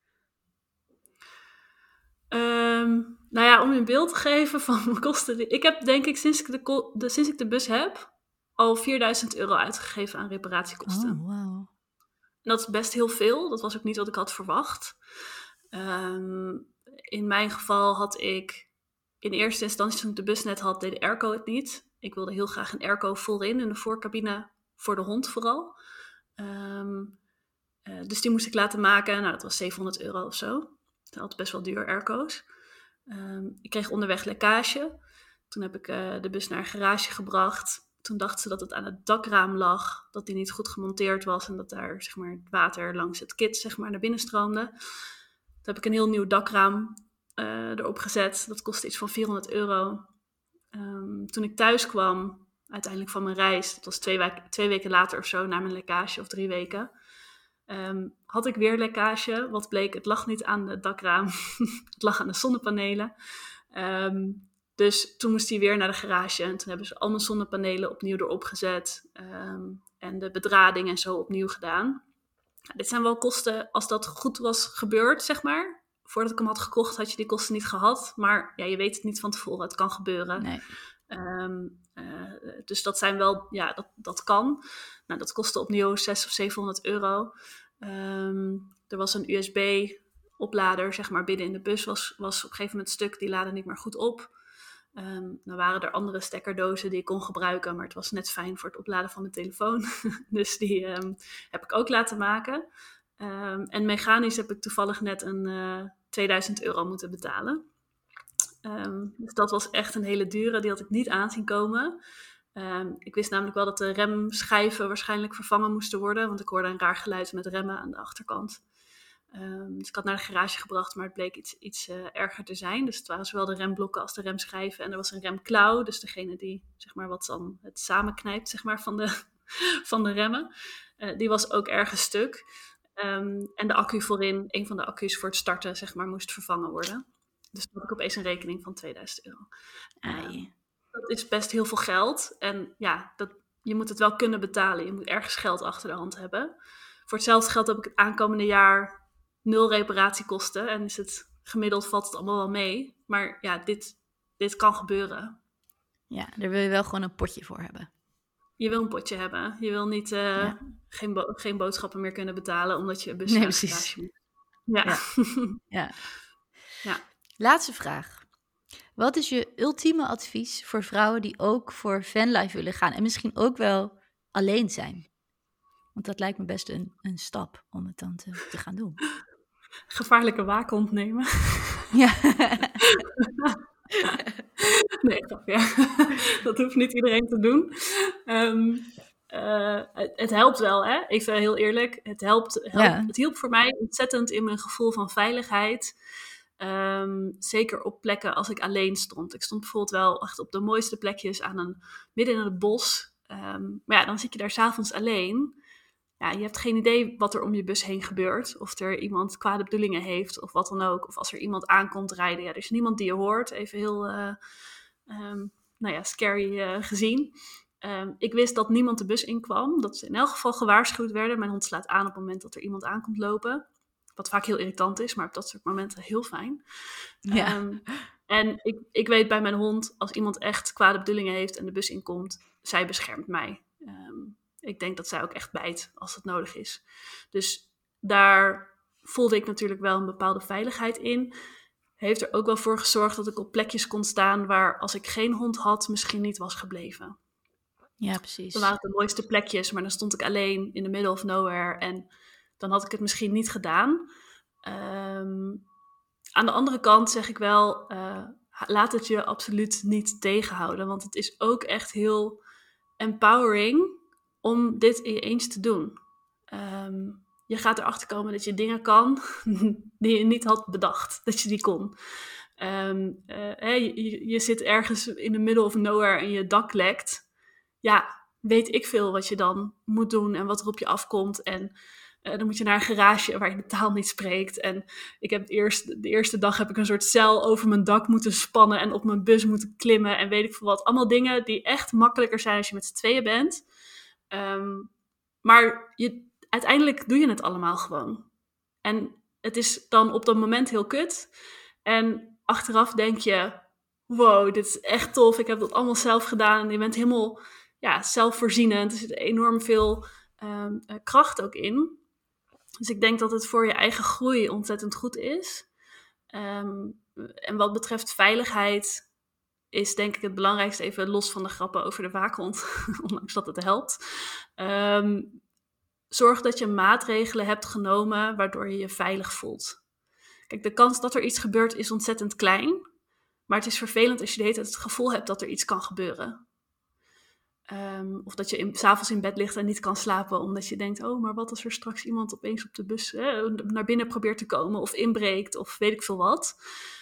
Om je een beeld te geven van mijn kosten. Ik heb denk ik sinds ik de bus heb al €4.000 uitgegeven aan reparatiekosten. Oh, wow. En dat is best heel veel. Dat was ook niet wat ik had verwacht. In mijn geval had ik in eerste instantie, toen ik de bus net had, deed de airco het niet. Ik wilde heel graag een airco voorin in de voorcabine, voor de hond vooral. Dus die moest ik laten maken. Nou, dat was €700 of zo. Dat had best wel duur airco's. Ik kreeg onderweg lekkage. Toen heb ik de bus naar een garage gebracht. Toen dachten ze dat het aan het dakraam lag, dat die niet goed gemonteerd was en dat daar zeg maar, het water langs het kit zeg maar, naar binnen stroomde. Toen heb ik een heel nieuw dakraam erop gezet. Dat kostte iets van €400. Toen ik thuis kwam, uiteindelijk van mijn reis, dat was 2 weken later of zo, na mijn lekkage of 3 weken, had ik weer lekkage. Wat bleek, het lag niet aan het dakraam, het lag aan de zonnepanelen. Dus toen moest hij weer naar de garage en toen hebben ze al mijn zonnepanelen opnieuw erop gezet en de bedrading en zo opnieuw gedaan. Nou, dit zijn wel kosten, als dat goed was gebeurd, zeg maar. Voordat ik hem had gekocht, had je die kosten niet gehad. Maar ja, je weet het niet van tevoren, het kan gebeuren. Nee. Dus dat zijn wel, ja, dat kan. Nou, dat kostte opnieuw €600 of €700. Er was een USB-oplader, zeg maar, binnen in de bus was op een gegeven moment stuk. Die laadde niet meer goed op. Dan waren er andere stekkerdozen die ik kon gebruiken, maar het was net fijn voor het opladen van mijn telefoon. Dus die heb ik ook laten maken. En mechanisch heb ik toevallig net een €2000 moeten betalen. Dus dat was echt een hele dure, die had ik niet aanzien komen. Ik wist namelijk wel dat de remschijven waarschijnlijk vervangen moesten worden, want ik hoorde een raar geluid met remmen aan de achterkant. Dus ik had naar de garage gebracht, maar het bleek iets erger te zijn. Dus het waren zowel de remblokken als de remschijven. En er was een remklauw, dus degene die zeg maar, wat dan het samenknijpt zeg maar, van de remmen. Die was ook ergens stuk. En de accu voorin, een van de accu's voor het starten, zeg maar, moest vervangen worden. Dus toen had ik opeens een rekening van €2000. Dat is best heel veel geld. En ja, je moet het wel kunnen betalen. Je moet ergens geld achter de hand hebben. Voor hetzelfde geld heb ik het aankomende jaar 0 reparatiekosten. En is het gemiddeld valt het allemaal wel mee. Maar ja, dit kan gebeuren. Ja, daar wil je wel gewoon een potje voor hebben. Je wil een potje hebben. Je wil niet geen boodschappen meer kunnen betalen omdat je een bus Nee, precies. moet. Ja. Ja. Laatste vraag. Wat is je ultieme advies voor vrouwen die ook voor vanlife willen gaan en misschien ook wel alleen zijn? Want dat lijkt me best een stap om het dan te gaan doen. Gevaarlijke waakhond nemen. Ja. Nee, grapje. Dat hoeft niet iedereen te doen. Het helpt wel, hè? Even heel eerlijk. Het hielp voor mij ontzettend in mijn gevoel van veiligheid. Zeker op plekken als ik alleen stond. Ik stond bijvoorbeeld wel echt op de mooiste plekjes midden in het bos. Maar ja, dan zit je daar 's avonds alleen. Ja, je hebt geen idee wat er om je bus heen gebeurt. Of er iemand kwade bedoelingen heeft of wat dan ook. Of als er iemand aankomt rijden. Ja, er is niemand die je hoort. Even heel scary gezien. Ik wist dat niemand de bus inkwam. Dat ze in elk geval gewaarschuwd werden. Mijn hond slaat aan op het moment dat er iemand aankomt lopen. Wat vaak heel irritant is, maar op dat soort momenten heel fijn. Ja. En ik weet bij mijn hond, als iemand echt kwade bedoelingen heeft en de bus inkomt, zij beschermt mij. Ik denk dat zij ook echt bijt als het nodig is. Dus daar voelde ik natuurlijk wel een bepaalde veiligheid in. Heeft er ook wel voor gezorgd dat ik op plekjes kon staan waar als ik geen hond had, misschien niet was gebleven. Ja, precies. Dan waren het de mooiste plekjes, maar dan stond ik alleen in the middle of nowhere en dan had ik het misschien niet gedaan. Aan de andere kant zeg ik wel, laat het je absoluut niet tegenhouden. Want het is ook echt heel empowering om dit in je eens te doen. Je gaat erachter komen dat je dingen kan die je niet had bedacht dat je die kon. Je zit ergens in the middle of nowhere en je dak lekt. Ja, weet ik veel wat je dan moet doen en wat er op je afkomt. En dan moet je naar een garage waar je de taal niet spreekt. En ik heb de eerste dag heb ik een soort zeil over mijn dak moeten spannen en op mijn bus moeten klimmen en weet ik veel wat. Allemaal dingen die echt makkelijker zijn als je met z'n tweeën bent. Maar uiteindelijk doe je het allemaal gewoon. En het is dan op dat moment heel kut. En achteraf denk je, wow, dit is echt tof. Ik heb dat allemaal zelf gedaan. En je bent helemaal zelfvoorzienend. Er zit enorm veel kracht ook in. Dus ik denk dat het voor je eigen groei ontzettend goed is. En wat betreft veiligheid is denk ik het belangrijkste, even los van de grappen over de waakhond, ondanks dat het helpt. Zorg dat je maatregelen hebt genomen waardoor je je veilig voelt. Kijk, de kans dat er iets gebeurt is ontzettend klein. Maar het is vervelend als je de hele tijd het gevoel hebt dat er iets kan gebeuren. Of dat je 's avonds in bed ligt en niet kan slapen omdat je denkt, oh, maar wat als er straks iemand opeens op de bus naar binnen probeert te komen of inbreekt of weet ik veel wat.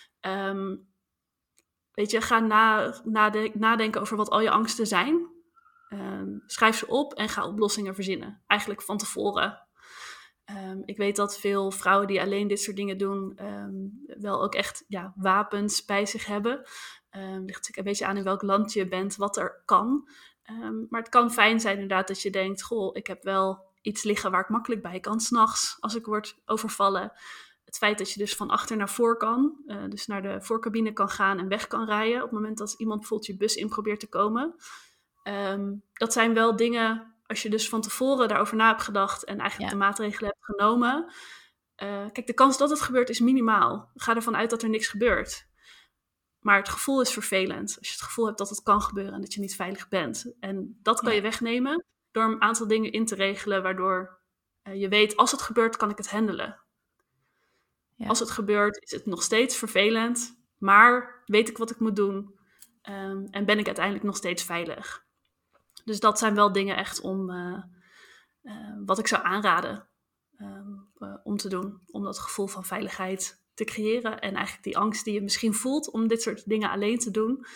Weet je, ga nadenken over wat al je angsten zijn. Schrijf ze op en ga oplossingen verzinnen. Eigenlijk van tevoren. Ik weet dat veel vrouwen die alleen dit soort dingen doen, wel ook echt wapens bij zich hebben. Ligt natuurlijk een beetje aan in welk land je bent, wat er kan. Maar het kan fijn zijn inderdaad dat je denkt, goh, ik heb wel iets liggen waar ik makkelijk bij kan 's nachts als ik word overvallen. Het feit dat je dus van achter naar voor kan, dus naar de voorcabine kan gaan en weg kan rijden op het moment dat iemand bijvoorbeeld je bus in probeert te komen. Dat zijn wel dingen, als je dus van tevoren daarover na hebt gedacht en eigenlijk de maatregelen hebt genomen. Kijk, de kans dat het gebeurt is minimaal. Ga ervan uit dat er niks gebeurt. Maar het gevoel is vervelend. Als je het gevoel hebt dat het kan gebeuren en dat je niet veilig bent. En dat kan je wegnemen door een aantal dingen in te regelen, waardoor je weet, als het gebeurt, kan ik het handelen. Ja. Als het gebeurt, is het nog steeds vervelend, maar weet ik wat ik moet doen. En ben ik uiteindelijk nog steeds veilig. Dus dat zijn wel dingen echt om wat ik zou aanraden om te doen. Om dat gevoel van veiligheid te creëren. En eigenlijk die angst die je misschien voelt om dit soort dingen alleen te doen.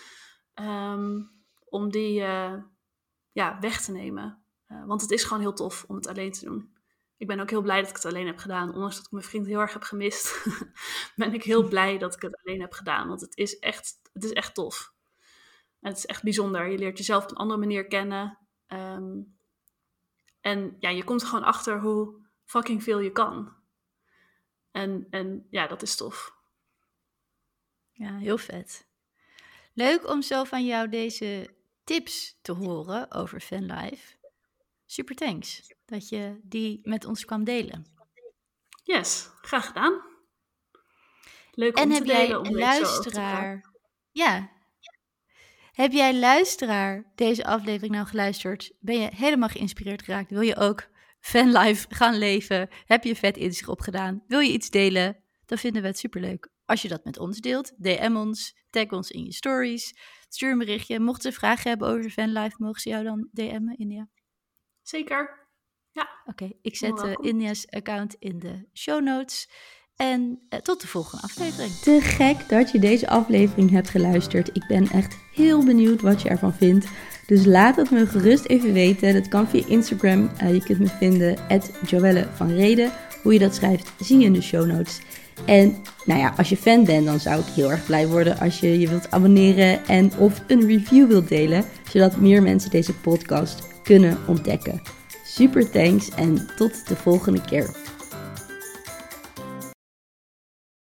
Om die weg te nemen. Want het is gewoon heel tof om het alleen te doen. Ik ben ook heel blij dat ik het alleen heb gedaan. Ondanks dat ik mijn vriend heel erg heb gemist. Ben ik heel blij dat ik het alleen heb gedaan. Want het is echt tof. En het is echt bijzonder. Je leert jezelf op een andere manier kennen. En je komt er gewoon achter hoe fucking veel je kan. En dat is tof. Ja, heel vet. Leuk om zo van jou deze tips te horen over fanlife. Super thanks dat je die met ons kwam delen. Yes, graag gedaan. Leuk om en te heb delen. Jij om een luisteraar? Heb jij luisteraar deze aflevering nou geluisterd? Ben je helemaal geïnspireerd geraakt? Wil je ook fanlife gaan leven? Heb je vet inzicht opgedaan? Wil je iets delen? Dan vinden we het superleuk als je dat met ons deelt. DM ons, tag ons in je stories, stuur een berichtje. Mochten ze vragen hebben over fanlife, mogen ze jou dan DM'en, India? Zeker, ja. Oké, ik zet India's account in de show notes. En tot de volgende aflevering. Te gek dat je deze aflevering hebt geluisterd. Ik ben echt heel benieuwd wat je ervan vindt. Dus laat het me gerust even weten. Dat kan via Instagram. Je kunt me vinden @joelle_van_reden. Hoe je dat schrijft, zie je in de show notes. En nou ja, als je fan bent, dan zou ik heel erg blij worden als je je wilt abonneren en of een review wilt delen, zodat meer mensen deze podcast kunnen ontdekken. Super thanks en tot de volgende keer.